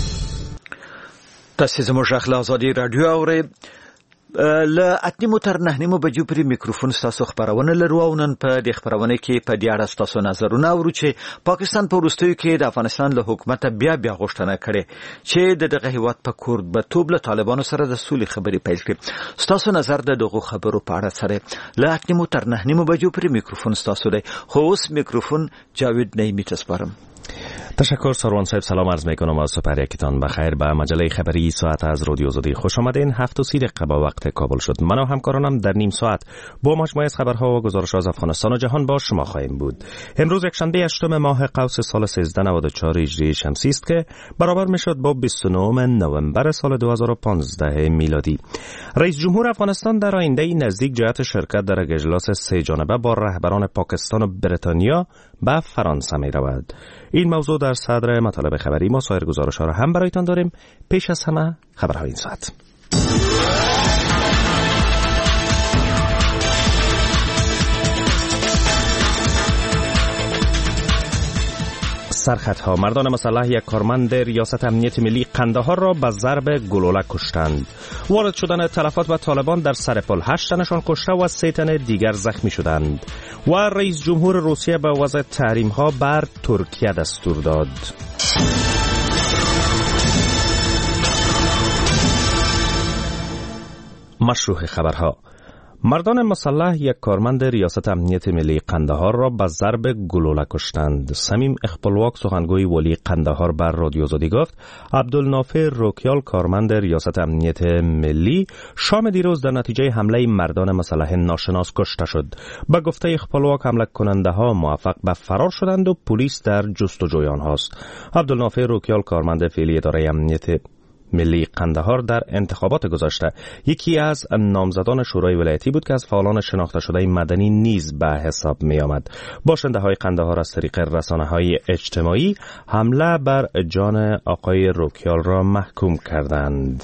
تاسو زموږ اخلاق ازادي رادیو اورئ. له اتنیمو تر نهنیمو بجو پرې میکروفون ستاسو خبرونه لرو او نن په دې خبرونه کې په دې اړه ستاسو نظرونه اورو چې پاکستان په وروستیو کې د افغانستان له حکومت بیا بیا غوښتنه کړې چې د دغه هیواد په کوربه‌توب له طالبانو سره د سولې خبرې پیل کړي. ستاسو نظر د دغه خبرو په اړه سره له اتنیمو تر نهنیمو بجو پرې میکروفون ستاسو دی. خو اوس میکروفون جاوید نعیمی تسپارم. تشکر سروان صاحب، سلام عرض میکنم و سپر یکتان بخیر. به مجله خبری ساعت از رادیو آزادی خوش آمدین. هفت و سی دقیقه با وقت کابل شد. من و همکارانم در نیم ساعت با مجموعه از خبرها و گزارش‌ها از افغانستان و جهان با شما خواهیم بود. امروز یکشنبه هشتم ماه قوس سال سیزده نود و چهار هجری شمسی است که برابر میشد با بیست و نه نوامبر سال دو هزار و پانزده میلادی. رئیس جمهور افغانستان در آینده نزدیک جهت شرکت در اجلاس سه جانبه با رهبران پاکستان و بریتانیا به فرانسه می رود. این موضوع در صدر مطالب خبری ما. سایر گزارش‌ها را هم برایتان داریم. پیش از همه خبرهای این ساعت. سرخطها: مردان مسلح یک کارمند ریاست امنیت ملی قندهار را به ضرب گلوله کشتند. وارد شدن تلفات به طالبان در سرپل، هشت تنشان کشته و سه تن دیگر زخمی شدند. و رئیس جمهور روسیه به وضع تحریم ها بر ترکیه دستور داد. مشروع خبرها: مردان مسلح یک کارمند ریاست امنیت ملی قندهار را به ضرب گلوله کشتند. صمیم اخپلواک سخنگوی ولی قندهار بر رادیو آزادی گفت عبدالنافع روکیال کارمند ریاست امنیت ملی شام دیروز در نتیجه حمله مردان مسلح ناشناس کشته شد. به گفته اخپلواک حمله کننده ها موفق به فرار شدند و پلیس در جستجوی آنهاست. عبدالنافع روکیال کارمند فعلی اداره امنیت ملی قندهار در انتخابات گذشته یکی از نامزدان شورای ولایتی بود که از فعالان شناخته شده مدنی نیز به حساب می آمد. باشنده های قندهار از طریق رسانه های اجتماعی حمله بر جان آقای روکیال را محکوم کردند.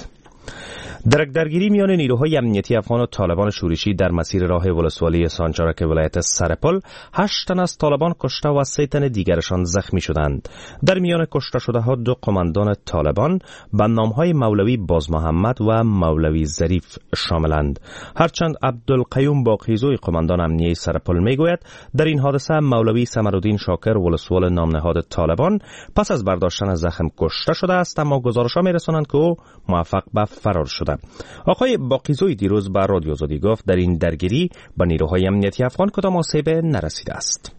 درک درگیری میان نیروهای امنیتی افغان و طالبان شورشی در مسیر راه ولسوالی سانچارک ولایت سرپل، هشت تن از طالبان کشته و سه تن دیگرشان زخمی شدند. در میان کشته شده ها دو قماندان طالبان به نامهای مولوی باز محمد و مولوی ظریف شاملند. هرچند عبدالقیوم باقیزوی قماندان امنیه سرپل میگوید در این حادثه مولوی سمرالدین شاکر ولسوال نامنهاد طالبان پس از برداشتن زخم کشته شده است، اما گزارش‌ها میرسانند که او موفق به فرار شده. آقای باقیزوی دیروز به رادیو آزادی گفت در این درگیری به نیروهای امنیتی افغان کدام آسیب نرسیده است.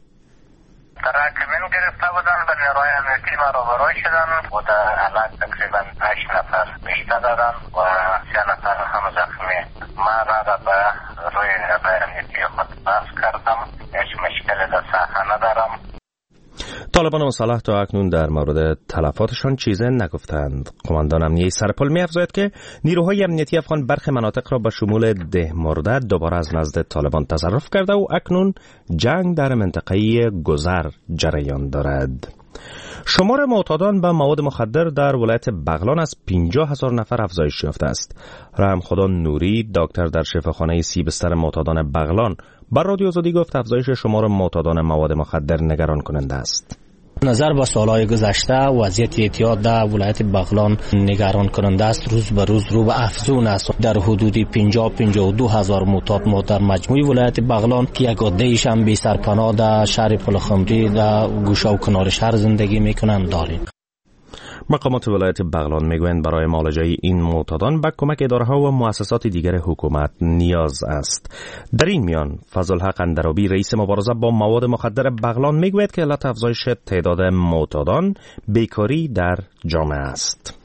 تراکمین گرفته بودن به نیروهای امنیتی ما روبرو شدن و در حالت تقریبا هشت نفر کشته دادن و سه نفر هم زخمی. ما را به روی نیروهای امنیتی خود باز کردم. هیچ مشکلی در ساحه ندارم. طالبان مسلح تا اکنون در مورد تلفاتشان چیزی نگفتند. قماندان امنیه سرپل می افزاید که نیروهای امنیتی افغان برخی مناطق را به شمول ده مرده دوباره از نزد طالبان تصرف کرده و اکنون جنگ در منطقه گذر جریان دارد. شمار معتادان به مواد مخدر در ولایت بغلان از پنجاه هزار نفر افزایش یافته است. رحم خدا نوری، دکتر در شفاخانه سیبستر معتادان بغلان، بر رادیو آزادی گفت افزایش شمار معتادان مواد مخدر نگران کننده است. نظر به سالهای گذشته وضعیت اعتیاد در ولایت بغلان نگران کننده است. روز به روز رو به افزون است. در حدود پنجاه پنجاه و دو هزار معتاد ما در مجموع ولایت بغلان که یک عده‌ایش هم بی سرپناه در شهر پلخمری در گوشه و کنار شهر زندگی میکنند داریم. مقامات ولایت بغلان میگویند برای معالجه این معتادان به کمک اداره‌ها و مؤسسات دیگر حکومت نیاز است. در این میان فضلالحق اندرابی رئیس مبارزه با مواد مخدر بغلان میگوید که علت افزایش تعداد معتادان بیکاری در جامعه است.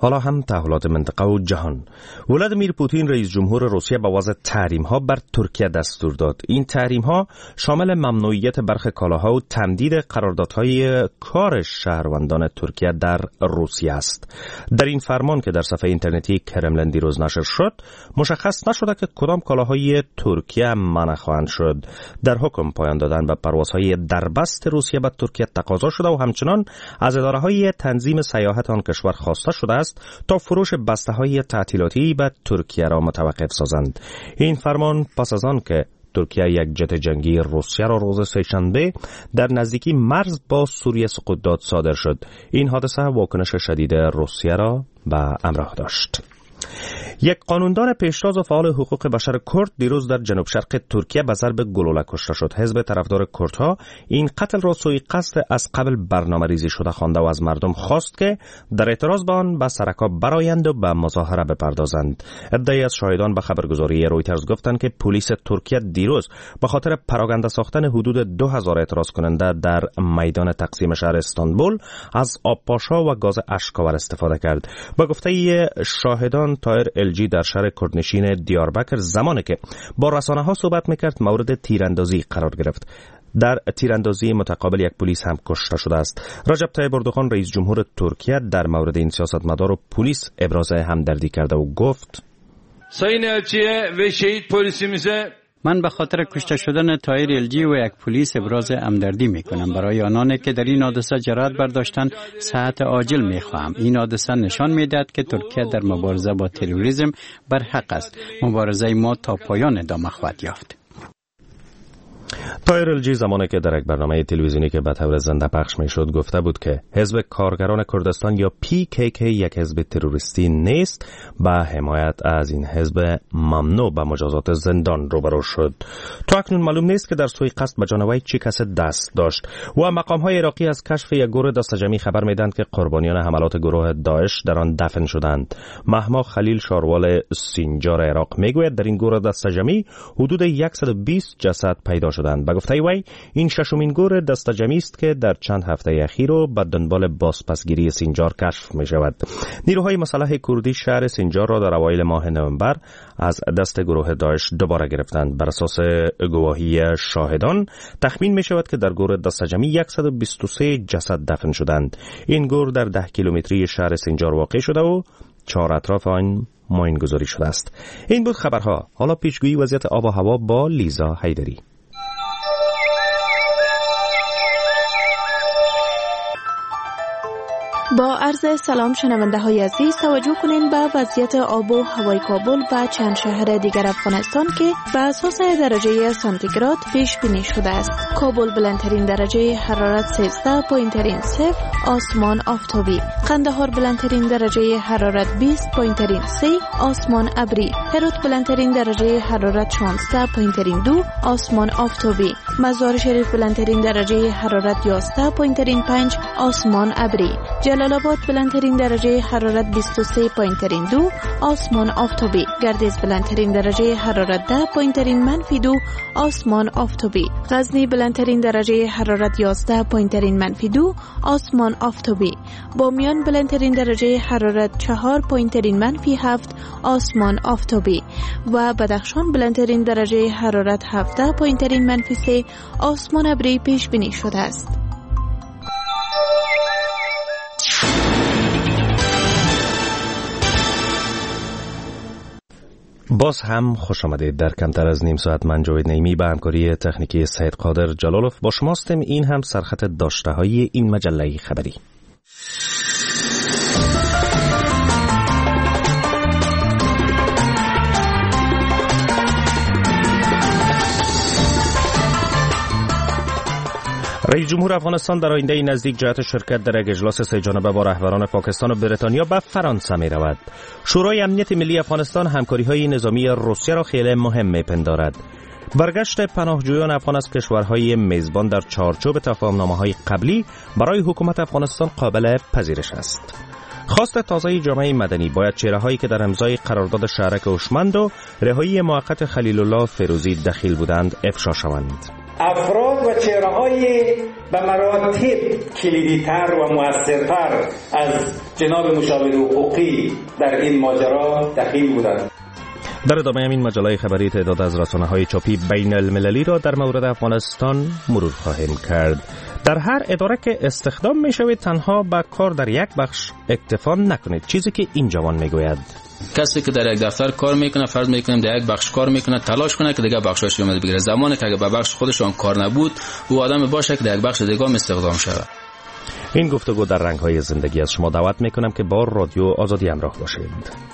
حالا هم تحولات منطقه و جهان. ولادیمیر پوتین رئیس جمهور روسیه با وضع تحریم ها بر ترکیه دستور داد. این تحریم ها شامل ممنوعیت برخی کالاها و تمدید قراردادهای کار شهروندان ترکیه در روسیه است. در این فرمان که در صفحه اینترنتی کرملین دیروز نشر شد، مشخص نشده که کدام کالاهای ترکیه منع خواهند شد. در حکم پایان دادن به پروازهای دربست روسیه به ترکیه تقاضا شده و همچنان از اداره‌های تنظیم سیاحت آن کشور خواسته شده است تا فروش بسته‌های تعطیلاتی به ترکیه را متوقف سازند. این فرمان پس از آن که ترکیه یک جت جنگی روسیه را روز سه‌شنبه در نزدیکی مرز با سوریه سقوط داد صادر شد. این حادثه واکنش شدید روسیه را به همراه داشت. یک قانوندان پیشتاز و فعال حقوق بشر کرد دیروز در جنوب شرق ترکیه به ضرب گلوله کشته شد. حزب طرفدار کردها این قتل را سوء قصد از قبل برنامه‌ریزی شده خوانده و از مردم خواست که در اعتراض به آن به سرکا برآیند و به مظاهره بپردازند. عده‌ای از شاهدان به خبرگزاری رویترز گفتند که پلیس ترکیه دیروز به خاطر پراگنده ساختن حدود دو هزار اعتراض کننده در میدان تقسیم شهر استانبول از آبپاشا و گاز اشک‌آور استفاده کرد. با گفته شاهدان، تایر الجی در شهر کردنشین دیاربکر زمانی که با رسانه‌ها صحبت می‌کرد مورد تیراندازی قرار گرفت. در تیراندازی متقابل یک پلیس هم کشته شده است. رجب طیب اردوغان رئیس جمهور ترکیه در مورد این سیاستمدار و پلیس ابراز همدردی کرده و گفت: Sayın elçiye ve şehit polisimize من به خاطر کشته شدن تایر الجی و یک پلیس ابراز همدردی میکنم. برای آنانی که در این حادثه جرأت برداشتند صحت عاجل میخواهم. این حادثه نشان میدهد که ترکیه در مبارزه با تروریسم بر حق است. مبارزه ما تا پایان ادامه خواهد یافت. تایر الجی زمانی که در یک برنامه تلویزیونی که به طور زنده پخش میشد گفته بود که حزب کارگران کردستان یا پی کی کی یک حزب تروریستی نیست. به حمایت از این حزب ممنوع به مجازات زندان روبرو شد. تا اکنون معلوم نیست که در سوی قصد به جانوی چه کس دست داشت و مقام‌های عراقی از کشف یک گروه دستجمعی خبر میدند که قربانیان حملات گروه داعش در آن دفن شدند. مهما خلیل شاروال سینجار عراق میگوید در این گروه دستجمعی حدود صد و بیست جسد پیدا شدند. به گفته وی این ششمین گروه دستجمعی است که در چند هفته اخیر رو به دنبال بازپسگیری سینجار کشف می شود. نیروهای مسلح کردی شهر سینجار را در اوایل ماه نوامبر از دست گروه داعش دوباره گرفتند. بر اساس گواهی شاهدان تخمین می شود که در گروه دستجمعی صد و بیست و سه جسد دفن شدند. این گروه در ده کیلومتری شهر سینجار واقع شده و چهار اطراف آن ماین گذاری شده است. این بود خبرها. حالا پیشگویی وضعیت آب و هوا با لیزا حیدری. با عرض سلام شنونده های عزیز، توجه کنین به وضعیت آب و هوای کابل و چند شهر دیگر افغانستان که به اساس درجه سانتیگراد پیش بینی شده است. کابل بلندترین درجه حرارت سیزده پایینترین صفر، آسمان آفتابی. قندهار بلندترین درجه حرارت بیست پایینترین سه، آسمان ابری. هرات بلندترین درجه حرارت شانزده پایینترین دو، آسمان آفتابی. مزار شریف بلندترین درجه حرارت یازده پایینترین پنج، آسمان ابری. جلال آباد بلندترین درجه حرارت بیست و سه پایینترین دو، آسمان آفتابی. گردیز بلندترین درجه حرارت ده پایینترین منفی دو، آسمان آفتابی. غزنی بلندترین درجه حرارت یازده پایینترین منفی دو، آسمان آفتابی. بامیان بلندترین درجه حرارت چهار پایینترین منفی هفت، آسمان آفتابی. و بدخشان بلندترین درجه حرارت هفده پایینترین منفی سه، آسمان ابری پیش بینی شده است. باز هم خوش آمدید. در کمتر از نیم ساعت من جاوید نعیمی به همکاری تکنیکی سید قادر جلالوف با شماستم. این هم سرخط داشته های این مجله خبری. رئیس جمهور افغانستان در آینده نزدیک جهت شرکت در یک اجلاس سه جانبه با رهبران پاکستان و بریتانیا به فرانسه می رود. شورای امنیت ملی افغانستان همکاری‌های نظامی روسیه را خیلی مهم می‌پندارد. برگشت پناهجویان افغان از کشورهای میزبان در چارچوب تفاهم‌نامه‌های قبلی برای حکومت افغانستان قابل پذیرش است. خواست تازه جامعه مدنی باید چهره‌هایی که در امضای قرارداد شهرک هوشمند و رهایی موقت خلیل الله فیروزی دخیل بودند افشا شوند. افراد و چهره‌های به مراتب کلیدی‌تر و مؤثرتر از جناب مشاور حقوقی در این ماجرا دخیل بودند. در ادامه همین مجله خبری تعداد از رسانه‌های چاپی بین المللی را در مورد افغانستان مرور خواهیم کرد. در هر اداره که استخدام می‌شوید تنها به کار در یک بخش اکتفا نکنید، چیزی که این جوان میگوید. کسی که در یک دفتر کار میکنه فرض میکنیم در یک بخش کار میکنه تلاش کنه که دیگه بخشش رو بگیره. زمانی که اگه به بخش خودشون کار نبود او آدم باشه که در یک بخش دیگه استخدام شود. این گفتگو در رنگ‌های زندگی از شما دعوت میکنم که با رادیو آزادی همراه باشید.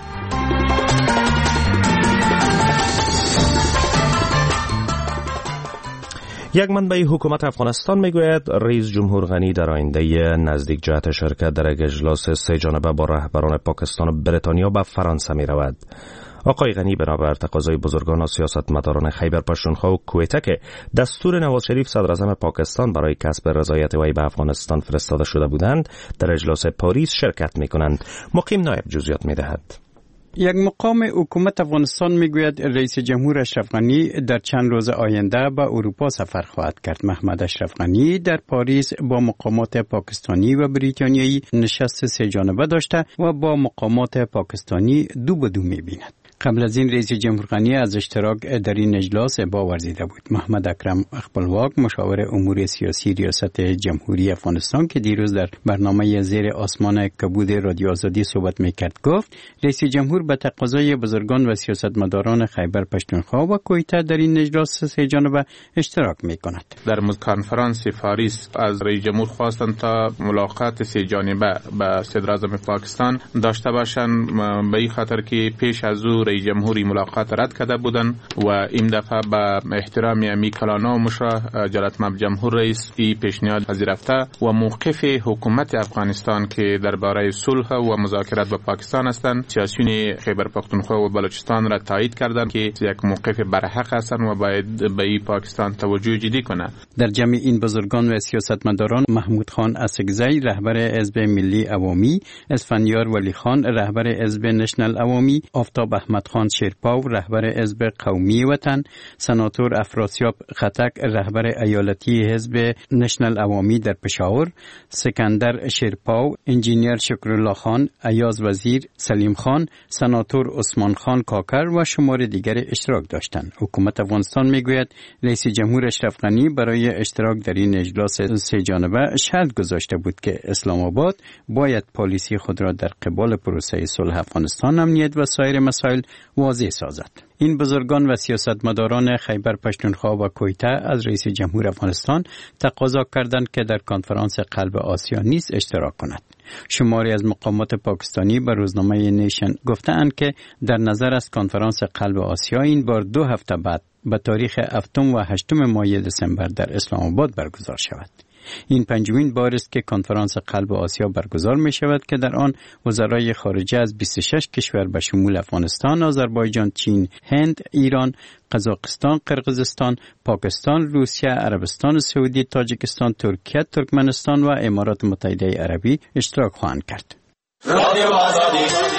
یک منبع حکومت افغانستان میگوید رئیس جمهور غنی در آینده نزدیک جهت شرکت در یک اجلاس سه جانبه با رهبران پاکستان و بریتانیا به فرانسه می رود. آقای غنی بنابر تقاضای بزرگان و سیاستمداران خیبر پختونخوا و کویته که دستور نواز شریف صدراعظم پاکستان برای کسب رضایت وی به افغانستان فرستاده شده بودند در اجلاس پاریس شرکت می کنند. مقیم نایب جزئیات می دهد. یک مقام حکومت افغانستان میگوید رئیس جمهور اشرف غنی در چند روز آینده به اروپا سفر خواهد کرد. محمد اشرف غنی در پاریس با مقامات پاکستانی و بریتانیایی نشست سه جانبه داشته و با مقامات پاکستانی دو به دو میبیند. قبل از این رئیس جمهور غنی از اشتراک در این اجلاس با ورزیده بود. محمد اکرم خپلواک مشاور امور سیاسی ریاست جمهوری افغانستان که دیروز در برنامه زیر آسمان کبود رادیو آزادی صحبت میکرد گفت رئیس جمهور به تقاضای بزرگان و سیاستمداران خیبر پختونخوا و کویته در این اجلاس سه جانبه اشتراک میکند. در کنفرانس پاریس از رئیس جمهور خواستند تا ملاقات سه جانبه با صدراعظم پاکستان داشته باشند به این خاطر که پیش از او رئیس جمهوری ملاقات رد کرده بودند و این دفعه به احترام امی کلانا و مشرا جلالت مب جمهور رئیس ای پیشنهاد پذیرفته و موقف حکومت افغانستان که درباره صلح و مذاکرات با پاکستان هستند سیاسیون خیبر پختونخوا و بلوچستان را تایید کردند که یک موقف برحق هستند و باید به این پاکستان توجه جدی کنند. در جمع این بزرگان و سیاستمداران محمود خان اسکزی رهبر حزب ملی عوامی، اسفندیار ولی خان رهبر حزب نشنل عوامی، آفتاب احمد خان شیرپاو رهبر حزب قومی وطن، سناتور افراسیاب خطک رهبر ایالتی حزب نشنل عوامی در پشاور، سکندر شیرپاو، انجینیر شکرالله خان، ایاز وزیر، سلیم خان، سناتور عثمان خان کاکر و شمار دیگر اشتراک داشتند. حکومت افغانستان میگوید رئیس جمهور اشرف غنی برای اشتراک در این اجلاس سه جانبه شرط گذاشته بود که اسلام آباد باید پالیسی خود را در قبال پروسه صلح افغانستان، امنیت و سایر مسائل واضح سازد. این بزرگان و سیاستمداران خیبر پختونخوا و کویته از رئیس جمهور افغانستان تقاضا کردند که در کنفرانس قلب آسیا نیز اشتراک کند. شماری از مقامات پاکستانی به روزنامه نیشن گفتند که در نظر از کنفرانس قلب آسیا این بار دو هفته بعد به تاریخ هفتم و هشتم ماه دسامبر در اسلام آباد برگزار شود. این پنجمین بار است که کنفرانس قلب آسیا برگزار می شود که در آن وزرای خارجه از بیست و شش کشور به شمول افغانستان، آذربایجان، چین، هند، ایران، قزاقستان، قرقیزستان، پاکستان، روسیه، عربستان سعودی، تاجیکستان، ترکیه، ترکمنستان و امارات متحده عربی اشتراک خواهند کرد. رادیو آزادی.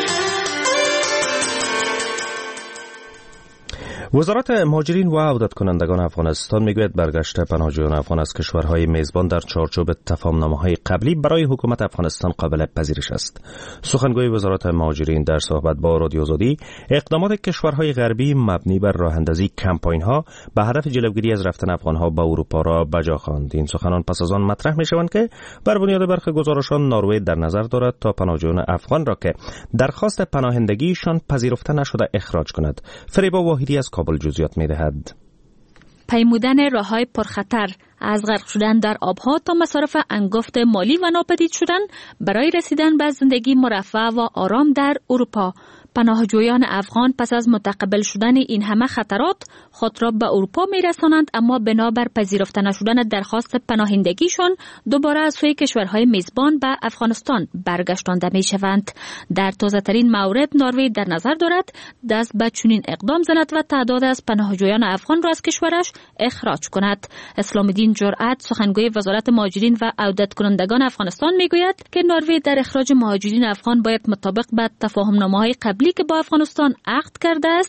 وزارت مهاجرین و عودت کنندگان افغانستان میگوید برگشت پناهجویان افغان از کشورهای میزبان در چارچوب تفاهمنامه‌های قبلی برای حکومت افغانستان قابل پذیرش است. سخنگوی وزارت مهاجرین در صحبت با رادیو آزادی اقدامات کشورهای غربی مبنی بر راه‌اندازی کمپاین‌ها به هدف جلوگیری از رفتن افغان‌ها به اروپا را بجا خواند. این سخنان پس از آن مطرح می‌شوند که بر بنیاد برخی گزارشان نروژ در نظر دارد تا پناهجویان افغان را که درخواست پناهندگیشان پذیرفته نشده اخراج کند. فریبا واحدی از کابل جزئیات می‌دهد. پیمودن راه‌های پرخطر از غرق شدن در آبها تا مصارف انگفت مالی و ناپدید شدن برای رسیدن به زندگی مرفه و آرام در اروپا. پناهجویان افغان پس از متقبل شدن این همه خطرات خود را به اروپا می‌رسانند، اما بنابر پذیرفته نشدن درخواست پناهندگیشان دوباره از سوی کشورهای میزبان به افغانستان برگشتانده می‌شوند. در تازه‌ترین مورد نروژ در نظر دارد دست به چنین اقدام زند و تعداد از پناهجویان افغان را از کشورش اخراج کند. اسلام الدین جرأت سخنگوی وزارت مهاجرین و عودت کنندگان افغانستان میگوید که نروژ در اخراج مهاجرین افغان باید مطابق به تفاهم‌نامه‌های قبلی که با افغانستان عقد کرده است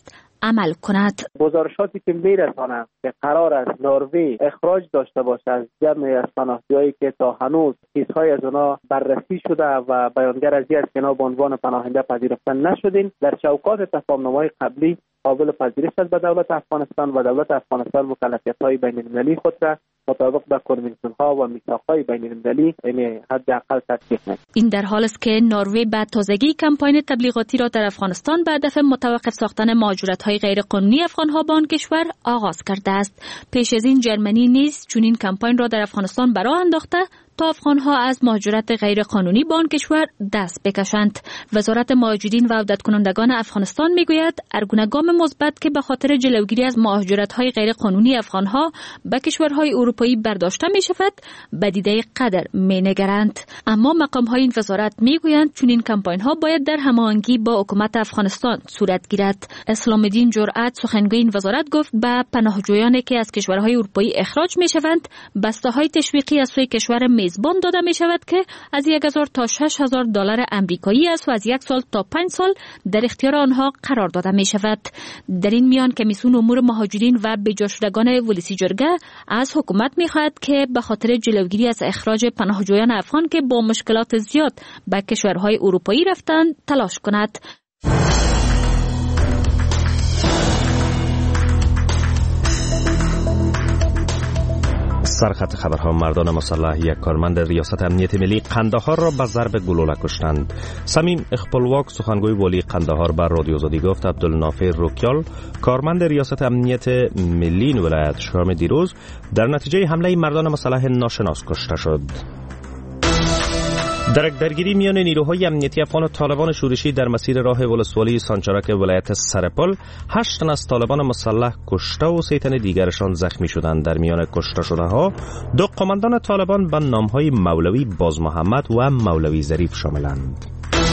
عمل کند. گزارشاتی که میرسانند که قرار است نروژ اخراج داشته باشه از جمع از پناهجویانی که تا هنوز کیس‌های از آنها بررسی شده و بیانگر از است که اینا به عنوان پناهنده پذیرفته نشدین، در چوکات تفاهم‌نامه‌های قبلی قابل پذیرش است به دولت افغانستان و دولت افغانستان مکلفیت‌های بین‌المللی خود را مطابق با کنوانسیون‌ها و میثاق‌های بین‌المللی یعنی حداقل تطبیق نمود. این در حالی است که نروژ به تازگی کمپاین تبلیغاتی را در افغانستان به هدف متوقف ساختن مهاجرت‌های غیرقانونی افغان‌ها به آن کشور آغاز کرده است. پیش از این جرمنی نیز چنین کمپاین را در افغانستان براه انداخته تا افغان‌ها از مهاجرت غیرقانونی به آن کشور دست بکشند. وزارت مهاجرین و عودت کنندگان افغانستان میگوید ارگونه گام مثبت که به خاطر جلوگیری از مهاجرت‌های غیرقانونی افغان‌ها به کشورهای اروپایی برداشته می‌شود به دیده قدر می‌نگرند. اما مقام‌های این وزارت میگویند چنین کمپاین‌ها باید در هماهنگی با حکومت افغانستان صورت گیرد. اسلام الدین جرأت سخنگوی این وزارت گفت به پناهجویانی که از کشورهای اروپایی اخراج می‌شوند بسته‌های تشویقی از سوی کشور میزبان داده می شود که از یک هزار تا شش هزار دلار آمریکایی است و از یک سال تا پنج سال در اختیار آنها قرار داده می شود. در این میان کمیسیون امور مهاجرین و بجا شدگان ولسی جرگه از حکومت می خواهد که به خاطر جلوگیری از اخراج پناهجویان افغان که با مشکلات زیاد به کشورهای اروپایی رفتند تلاش کند. سرخط خبرها مردان مسلح یک کارمند ریاست امنیت ملی قندهار را به ضرب گلوله کشتند. سمیم اخپلواک سخنگوی والی قندهار بر رادیو آزادی گفت عبدالنافع روکیال کارمند ریاست امنیت ملی این ولایت شام دیروز در نتیجه حمله مردان مسلح ناشناس کشته شد. درک درگیری میان نیروهای امنیتی افغان و طالبان شورشی در مسیر راه ولسوالی سانچارک ولایت سرپل هشت تن از طالبان مسلح کشته و سه تن دیگرشان زخمی شدند. در میان کشته شده ها دو قماندان طالبان به نامهای مولوی باز محمد و مولوی ظریف شاملند.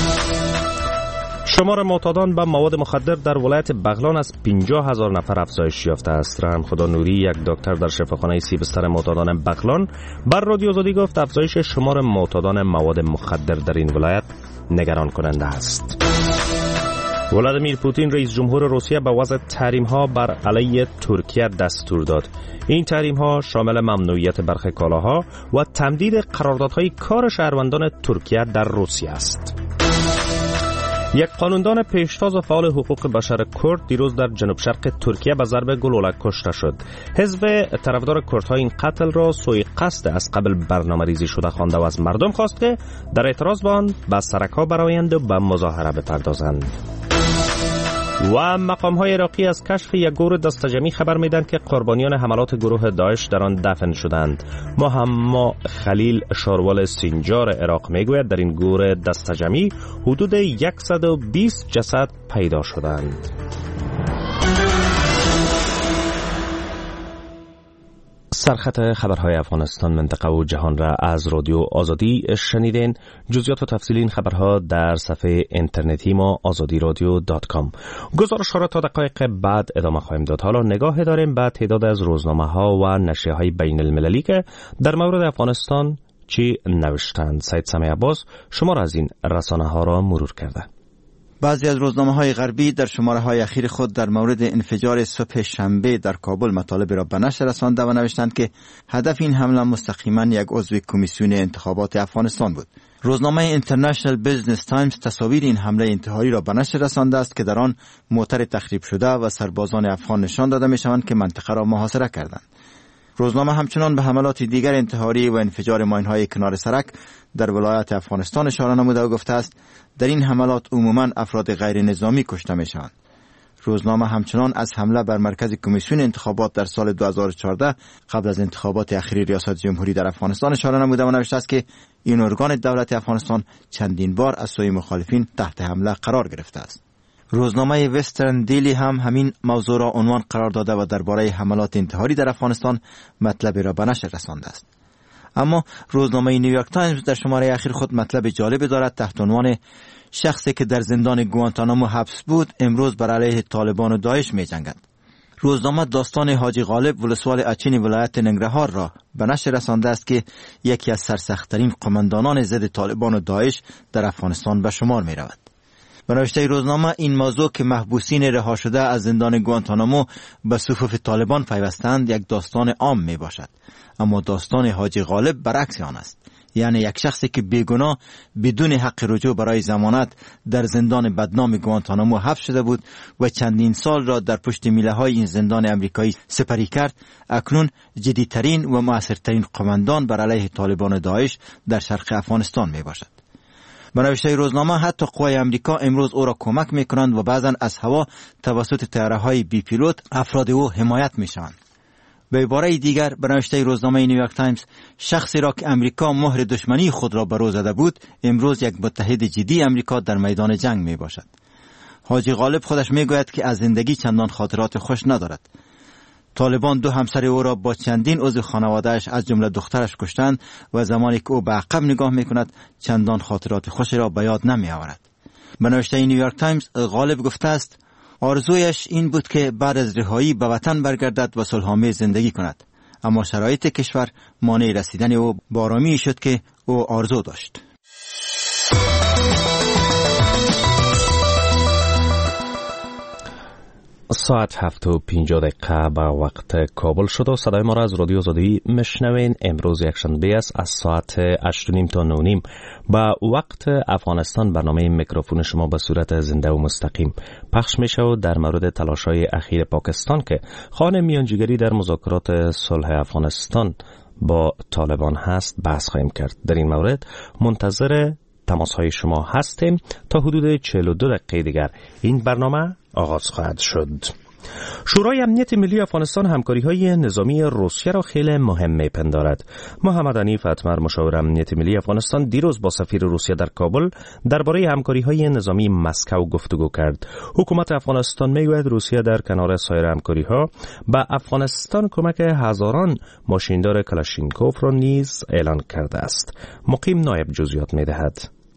شمار معتادان به مواد مخدر در ولایت بغلان از پنجاه هزار نفر افزایش یافته است. رحم خدا نوری یک دکتر در شفاخانه سیبستر معتادان بغلان بر رادیو آزادی گفت افزایش شمار معتادان مواد مخدر در این ولایت نگران کننده است. ولادیمیر پوتین رئیس جمهور روسیه به وضع تحریم ها بر علیه ترکیه دستور داد. این تحریم ها شامل ممنوعیت برخی کالاها و تمدید قراردادهای کار شهروندان ترکیه در روسیه است. یک قانوندان پیشتاز و فعال حقوق بشر کرد دیروز در جنوب شرق ترکیه به ضرب گلوله کشته شد. حزب طرفدار کردها این قتل را سوء قصد از قبل برنامه‌ریزی شده خوانده و از مردم خواست که در اعتراض به آن به سرک‌ها برآیند و به مظاهره بپردازند. و مقام‌های عراقی از کشف یک گور دستجمعی خبر میدن که قربانیان حملات گروه داعش در آن دفن شدند. محمد خلیل شاروال سینجار عراق میگوید در این گور دستجمعی حدود صد و بیست جسد پیدا شدند. سرخط خبرهای افغانستان، منطقه و جهان را از رادیو آزادی شنیدین. جزئیات و تفصیل این خبرها در صفحه اینترنتی ما آزادی رادیو دات کام. گزارش ها را تا دقایق بعد ادامه خواهیم داد. حالا نگاه داریم به تعداد از روزنامه ها و نشریه های بین المللی که در مورد افغانستان چی نوشتند. سید سمیع عباس شما را از این رسانه ها را مرور کرده. بعضی از روزنامه‌های غربی در شماره‌های اخیر خود در مورد انفجار صبح شنبه در کابل مطالب را به نشر رسانده و نوشتند که هدف این حمله مستقیما یک عضو کمیسیون انتخابات افغانستان بود. روزنامه اینترنشنال بیزنس تایمز تصاویر این حمله انتحاری را به نشر رسانده است که در آن موتر تخریب شده و سربازان افغان نشان داده می‌شوند که منطقه را محاصره کردند. روزنامه همچنان به حملات دیگر انتحاری و انفجار ماین‌های کنار سرک در ولایت افغانستان اشاره نموده و گفته است در این حملات عموماً افراد غیر نظامی کشته می‌شوند. روزنامه همچنان از حمله بر مرکز کمیسیون انتخابات در سال دو هزار و چهارده قبل از انتخابات اخیر ریاست جمهوری در افغانستان اشاره نموده و نوشته است که این ارگان دولت افغانستان چندین بار از سوی مخالفین تحت حمله قرار گرفته است. روزنامه وسترن دیلی هم همین موضوع را عنوان قرار داده و درباره حملات انتحاری در افغانستان مطلب را به نشر رسانده است. اما روزنامه نیویورک تایمز در شماره اخیر خود مطلب جالب دارد تحت عنوان شخصی که در زندان گوانتانامو حبس بود امروز بر علیه طالبان و داعش می جنگد. روزنامه داستان حاجی غالب ولسوال اچین ولایت ننگرهار را به نشر رسانده است که یکی از سرسخت‌ترین قماندانان ضد طالبان و داعش در افغانستان به شمار می رود. به نوشته روزنامه این موضوع که محبوسین رها شده از زندان گوانتانامو به صفوف طالبان پیوستند یک داستان عام می باشد، اما داستان حاجی غالب برعکس آن است. یعنی یک شخصی که بیگناه بدون حق رجوع برای ضمانت در زندان بدنام گوانتانامو حبس شده بود و چندین سال را در پشت میله های این زندان امریکایی سپری کرد، اکنون جدیدترین و موثرترین قماندان بر علیه طالبان داعش در شرق افغانستان می باشد. به نوشته روزنامه حتی قوای امریکا امروز او را کمک می کنند و بعضا از هوا توسط طیاره های بی پیلوت افراد او حمایت می شوند. به عباره دیگر به نوشته روزنامه نیویورک تایمز، شخصی را که امریکا مهر دشمنی خود را بر او زده بود امروز یک متحد جدی امریکا در میدان جنگ می باشد. حاجی غالب خودش می گوید که از زندگی چندان خاطرات خوش ندارد. طالبان دو همسر او را با چندین عضو خانواده‌اش از جمله دخترش کشتند و زمانی که او به عقب نگاه می کند چندان خاطرات خوش را به یاد نمی آورد. به نوشته نیویورک تایمز، غالب گفته است آرزویش این بود که بعد از رهایی به وطن برگردد و صلح‌آمیز زندگی کند، اما شرایط کشور مانع رسیدن او به آرامی شد که او آرزو داشت. ساعت هفت و پنجاه دقیقه به وقت کابل شد و صدای ما را از رادیو آزادی میشنوین. امروز یکشنبه است، از ساعت هشت و نیم تا نه و نیم به وقت افغانستان برنامه میکروفون شما به صورت زنده و مستقیم پخش میشه و در مورد تلاش‌های اخیر پاکستان که خواهان میانجیگری در مذاکرات صلح افغانستان با طالبان هست بحث خواهیم کرد. در این مورد منتظر تماس‌های شما هستیم. تا حدود چهل و دو دقیقه دیگر این برنامه آغاز خواهد شد. شورای امنیت ملی افغانستان همکاری‌های نظامی روسیه را خیلی مهم می‌پندارد. محمد حنیف اتمر مشاور امنیت ملی افغانستان دیروز با سفیر روسیه در کابل درباره همکاری‌های نظامی مسکو گفتگو کرد. حکومت افغانستان می‌گوید روسیه در کنار سایر همکاری‌ها به افغانستان کمک هزاران ماشیندار کلاشینکوف را نیز اعلان کرده است. مقیم نایب جزئیات می‌دهد.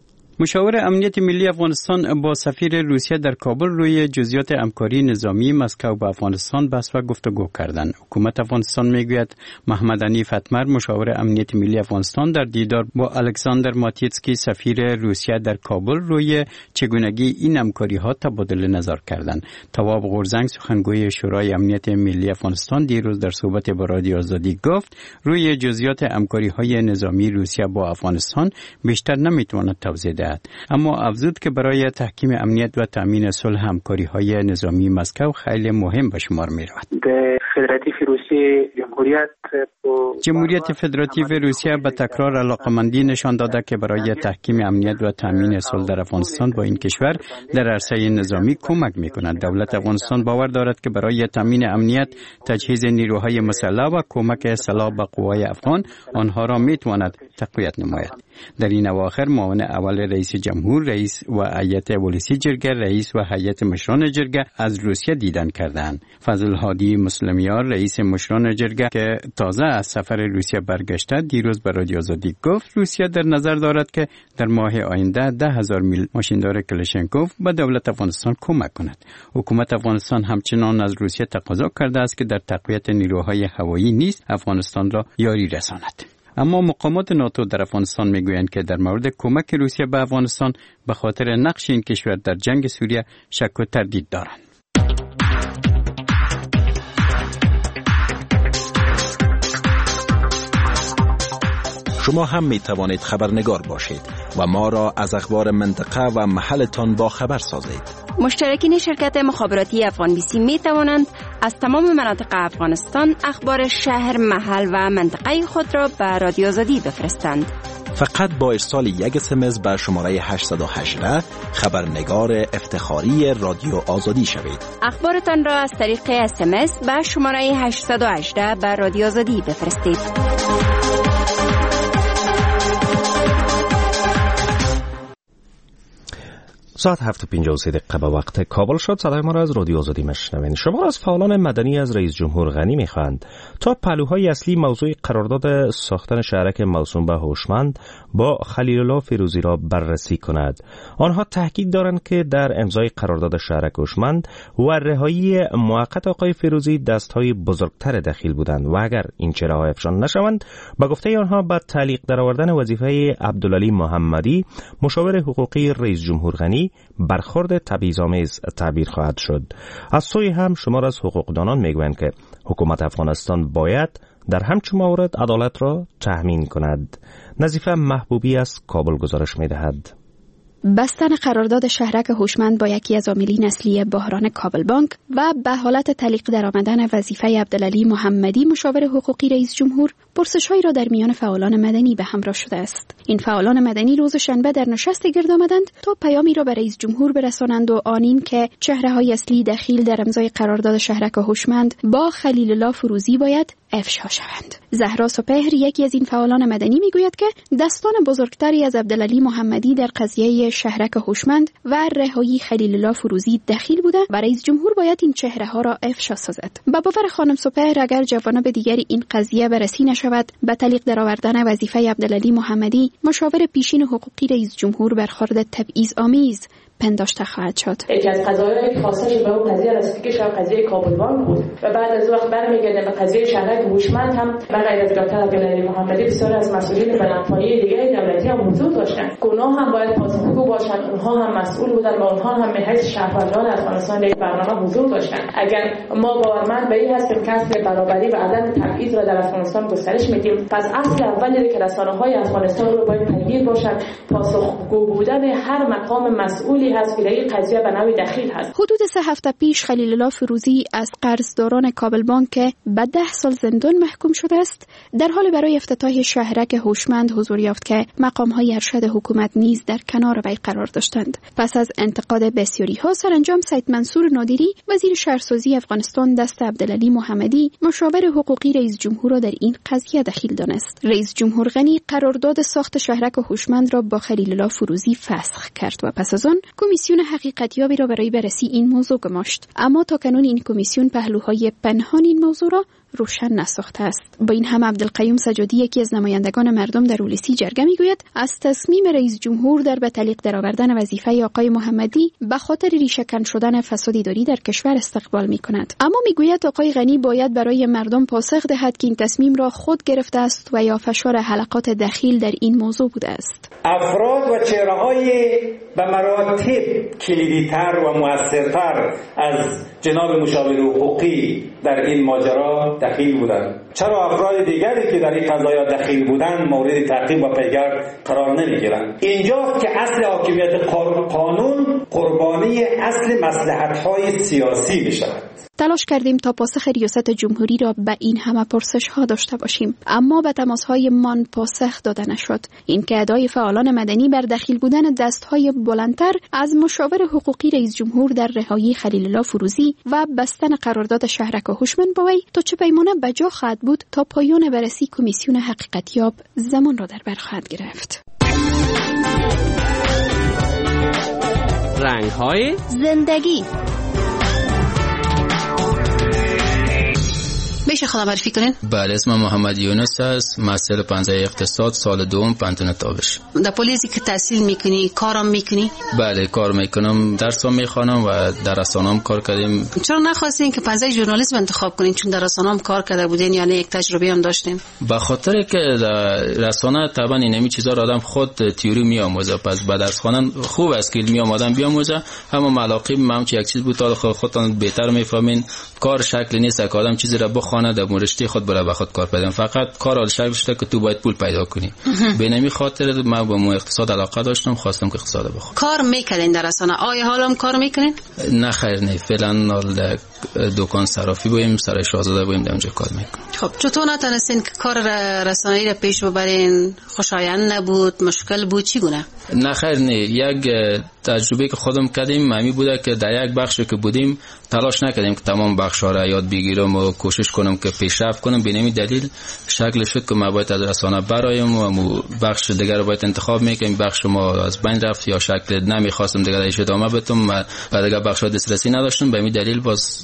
مشاور امنیت ملی افغانستان با سفیر روسیه در کابل روی جزئیات همکاری نظامی مسکو با افغانستان بحث و گفتگو کردند. حکومت افغانستان میگوید محمد حنیف اتمر مشاور امنیت ملی افغانستان در دیدار با الکساندر ماتیتسکی سفیر روسیه در کابل روی چگونگی این همکاری ها تبادل نظر کردند. تواب غورزنگ سخنگوی شورای امنیت ملی افغانستان دیروز در صحبت با رادیو آزادی گفت روی جزئیات همکاری های نظامی روسیه با افغانستان بیشتر نمیتواند توضیح دهد، اما افزود که برای تحکیم امنیت و تامین صلح همکاری‌های نظامی مسکو خیلی مهم به شمار می‌رود. فدراتیو روسیه جمهوریت جمهوریت فدراتیو روسیه به تکرار علاقمندی نشان داده که برای تحکیم امنیت و تامین صلح در افغانستان با این کشور در عرصه نظامی کمک می‌کند. دولت افغانستان باور دارد که برای تامین امنیت، تجهیز نیروهای مسلح و کمک سلاح به قوای افغان آنها را می‌تواند تقویت نماید. در این اواخر معاون اول رئیس جمهور، رئیس و هیئت ولسی جرگه، رئیس و هیئت مشران جرگه از روسیه دیدن کردند. فضل هادی مسلمیار رئیس مشران جرگه که تازه از سفر روسیه برگشته دیروز به رادیو آزادی گفت روسیه در نظر دارد که در ماه آینده ده هزار میل ماشیندار کلاشینکوف به دولت افغانستان کمک کند. حکومت افغانستان همچنان از روسیه تقاضا کرده است که در تقویت نیروهای هوایی نیز افغانستان را یاری رساند. اما مقامات ناتو در افغانستان میگویند که در مورد کمک روسیه به افغانستان به خاطر نقش این کشور در جنگ سوریه شک و تردید دارند. شما هم می توانید خبرنگار باشید و ما را از اخبار منطقه و محلتان با خبر سازید. مشترکین شرکت مخابراتی افغان بی سی می توانند از تمام مناطق افغانستان اخبار شهر، محل و منطقه خود را به رادیو آزادی بفرستند. فقط با ارسال یک اس ام اس به شماره هشت یک هشت خبرنگار افتخاری رادیو آزادی شوید. اخبارتان را از طریق اس ام اس به شماره هشت یک هشت به رادیو آزادی بفرستید. ساعت هفت و پنجاه و سه دقیقه به وقت کابل شد. صدای ما را از رادیو آزادی میشنوید. شما را از فعالان مدنی از رئیس جمهور غنی میخواهند تا پهلوهای اصلی موضوع قرارداد ساختن شهرک موسوم به هوشمند با خلیل الله فیروزی را بررسی کند. آنها تاکید دارند که در امضای قرارداد شهرک هوشمند و رهایی موقت آقای فیروزی دستهای بزرگتر دخیل بودند و اگر این چهره‌ها افشان نشوند با گفته آنها به تعلیق درآوردن وظیفه عبدالعلی محمدی مشاور حقوقی رئیس جمهور غنی برخورد تبعیض‌آمیز تعبیر خواهد شد. از سوی هم شمار از حقوقدانان میگویند که حکومت افغانستان باید در همچون مورد عدالت را تضمین کند. نظیفه محبوبی از کابل گزارش می‌دهد. بستن قرارداد شهرک هوشمند با یکی از عاملین اصلی بحران کابل بانک و به حالت تعلیق درآمدن وظیفه عبدالعلی محمدی مشاور حقوقی رئیس جمهور پرسش‌هایی را در میان فعالان مدنی به همراه شده است. این فعالان مدنی روز شنبه در نشستی گرد آمدند تا پیامی را به رئیس جمهور برسانند و آنین که چهره‌های اصلی دخیل در امضای قرارداد شهرک هوشمند با خلیل الله فروزی باید افشا شوند. زهرا سپهر یکی از این فعالان مدنی میگوید که دستان بزرگتری از عبدالعلی محمدی در قضیه شهرک هوشمند و رهایی خلیل الله فروزی دخیل بوده و رئیس جمهور باید این چهره ها را افشا سازد. با باور خانم سپهر اگر جوانب دیگری این قضیه بررسی نشود، به تعلیق درآوردن وظیفه عبدالعلی محمدی مشاور پیشین حقوقی رئیس جمهور برخورد تبعیض آمیز پنداشته خواهد شد. یکی از قضایایی که خواستش به اون قضیه رسید که شب قضیه کابل بانک بود و بعد از وقت برمیگردیم به قضیه شهرک هوشمند هم به غیر از دکتر عبدالعلی محمدی بسیار از مسئولین بلندپایه دیگه دولتی هم حضور داشتن. اونها هم باید پاسخگو باشن، اونها هم مسئول بودن و اونها هم به حیث شهروندان افغانستان در برنامه حضور داشتن. اگر ما باورمند به این هستیم که اصل برابری و عدم تبعیض را در افغانستان گسترش میدیم، پس اصل اولی که رسانه‌های افغانستان رو باید پیگیر باشن، پاسخگو بودن هر مقام مسئولی هست که در این قضیه به نوعی دخیل هست. حدود سه هفته پیش خلیل الله فروزی از قرضداران کابل بانک که به ده سال زندان محکوم شده است، در حال برای افتتاح شهرک هوشمند حضور یافت که مقام‌های ارشد حکومت نیز در کنار وی قرار داشتند. پس از انتقاد بسیاری‌ها سرانجام سید منصور نادری وزیر شهرسازی افغانستان دست عبدالعلی محمدی مشاور حقوقی رئیس جمهور را در این قضیه دخیل دانست. رئیس جمهور غنی قرارداد ساخت شهرک هوشمند را با خلیل الله فروزی فسخ کرد و پس از آن کمیسیون حقیقتیابی را برای بررسی این موضوع گماشت. اما تاکنون این کمیسیون پهلوهای پنهان این موضوع را روشن نساخته است. با این هم عبدالقیوم سجادی یکی از نمایندگان مردم در اولسی جرگه میگوید از تصمیم رئیس جمهور در به تعلیق درآوردن وظیفه آقای محمدی به خاطر ریشه‌کن شدن فساد اداری در کشور استقبال میکند. اما میگوید آقای غنی باید برای مردم پاسخ دهد که این تصمیم را خود گرفته است و یا فشار حلقات دخیل در این موضوع بوده است. افراد و چهره‌های به مراتب کلیدی‌تر و مؤثرتر از جناب مشاور حقوقی در این ماجرا دخیل بودند. چرا افراد دیگری که در این قضایا دخیل بودند مورد تعقیب و پیگرد قرار نمیگیرند؟ اینجا که اصل حاکمیت قانون قربانی اصل مصلحت‌های سیاسی می‌شود. تلاش کردیم تا پاسخ ریاست جمهوری را به این همه پرسش ها داشته باشیم، اما به تماس های من پاسخ داده نشد. این که ادعای فعالان مدنی بر دخیل بودن دست های بلندتر از مشاور حقوقی رئیس جمهور در رهایی خلیل الله فروزی و بستن قرارداد شهرک هوشمند با وی تا چه پیمانه بجا خواهد بود تا پایان بررسی کمیسیون حقیقتیاب زمان را در بر خواهد گرفت. رنگ های زندگی. میشه خدا معرفی کنین؟ بله، اسمم محمد یونس است، مستر پنجه اقتصاد، سال دوم پنتون تابش. در پلیسی که تحصیل میکنی کارم میکنی؟ بله، کار میکنم، درس هم میخوانم و در رسانه‌ام کار کردیم. چرا نخواستین که پنجه ژورنالیسم انتخاب کنین؟ چون در رسانه‌ام کار کرده بودین، یعنی یک تجربه هم داشتین؟ به خاطر که در رسانه طبعا اینمی چیزا را آدم خود تئوری میآموزه، پس بعد از خوانن خوب است که علمی آمدن بیاموزه. اما ملاقب من چه یک چیز بود تا خودتان بهتر میفهمین. کار شکل نیست که آدم چیزی را بخونه در رشته خود برای به خود کار پیدا، فقط کار حال شکل شده که تو باید پول پیدا کنی. به نمی خاطر من به مو اقتصاد علاقه داشتم، خواستم که اقتصاد بخونم. کار میکنین در رسانه؟ آیا حالم کار میکنین؟ نه خیر، نه، فعلا حال دکان صرافی بودیم، سر شاهزاده بودیم، در اونجا کار میکنم. خب چطور نتونستین که کار رسانه‌ای را پیش ببرین؟ خوشایند نبود؟ مشکل بود؟ چی گونه؟ نه خیر، نه، یک تجربه که خودم کردیم ممی بوده که در یک بخشی که بودیم تلاش نکردیم که تمام بخش‌ها را یاد بگیرم و کوشش کنم که پیشرفت کنم. به همین دلیل شکل شد که ما باید از رسانه برایم و بخش دیگر رو باید انتخاب میکنیم. بخش ما از بین رفت یا شکل نمیخواستم دیگه ادامه بدم و دیگه بخش‌ها دسترسی نداشتم. به همین دلیل باز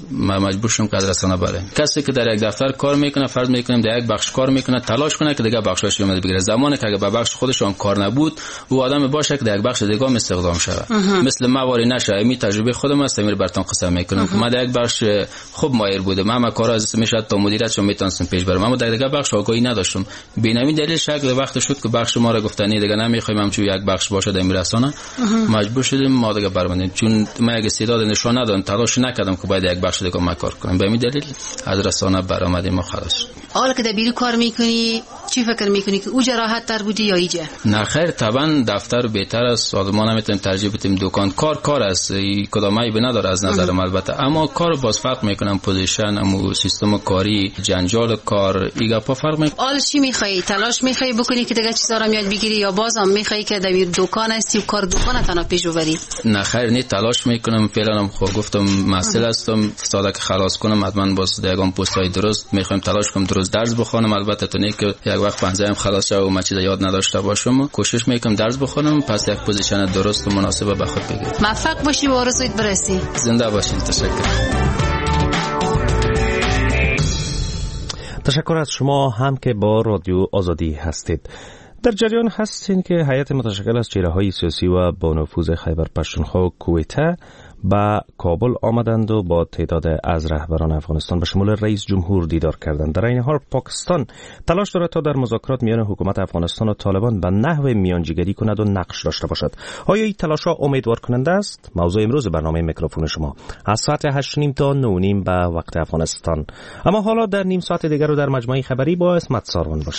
مجبور شدم که از رسانه برم. کسی که در یک دفتر کار میکنه، فرض میکنیم در یک بخش کار میکنه، تلاش کنه که دیگه بخشش اومد بگیره. زمانی که اگه به بخش خودشون کار نبود، او آدم باشه که در یک بخش دیگه استخدام شود. مثل مواری نشه. می تجربه خودم است، امیر براتون قسم میکنم که من در یک بخش خوب ماهر بودم. من کارا از میشد تا مدیریتش میتونستم پیش برم، اما در دیگه بخش آگاهی نداشتم. به همین دلیل شکل وقت شد که بخش ما را گفتنی دیگه نمیخوایم همچون یک بخش باشه در رسانه. مجبور شدیم ما دیگه برمونیم، چون من اگه استعداد نشون ندادم، تلاش نکردم که باید یک بخش دیگه ما کار کنم. به همین دلیل از رسانه برآمدیم ما خلاص. حالا که در بیرو کار میکنی چی فکر میکنی که اوجا راحت تر بودی یا ایجا؟ نه خیر، طبعا دفتر بهتر است. ما نمیتونیم ترجیح بدیم دکان. کار کار است، کدامایی به نداره از نظر من البته، اما کار باز فرق میکنم. پوزیشن و سیستم کاری، جنجال کار، ایگا پا فرق میکنه. حالا چی میخوای؟ تلاش میخوای بکنی که دیگه چیزا رو یاد بگیری یا بازم میخوای که در دکان هستی و کار دکان تنها پیش ببری؟ نه خیر، نه تلاش میکنم. فعلا هم خود گفتم مسئله هستم، ساده که خلاص کنم حتما باز دیگه پستای درست میخوام تلاش کنم، درست درس بخونم. البته تو نه که یک وقت پنجم خلاص شو و من چیزا یاد نداشته باشم، کوشش میکنم درس بخونم، پس یک پوزیشن درست و مناسب به خود بگیرم. موفق باشی و آرزویت برسی. زنده باشین. تشکر. تشکر از شما هم که با رادیو آزادی هستید. در جریان هستین که هیئت متشکل از چهره‌های سیاسی و با نفوذ خیبر پختونخوا و کویته به کابل آمدند و با تعداد از رهبران افغانستان به شمول رئیس جمهور دیدار کردند. در این حال پاکستان تلاش دارد تا در مذاکرات میان حکومت افغانستان و طالبان به نحو میانجیگری کند و نقش داشته باشد. آیا این تلاش‌ها امیدوار کننده است؟ موضوع امروز برنامه میکروفون شما از ساعت هشت و نیم تا نه و نیم به وقت افغانستان. اما حالا در نیم ساعت دیگر رو در مجموعه خبری با اسمت ساروان باشید.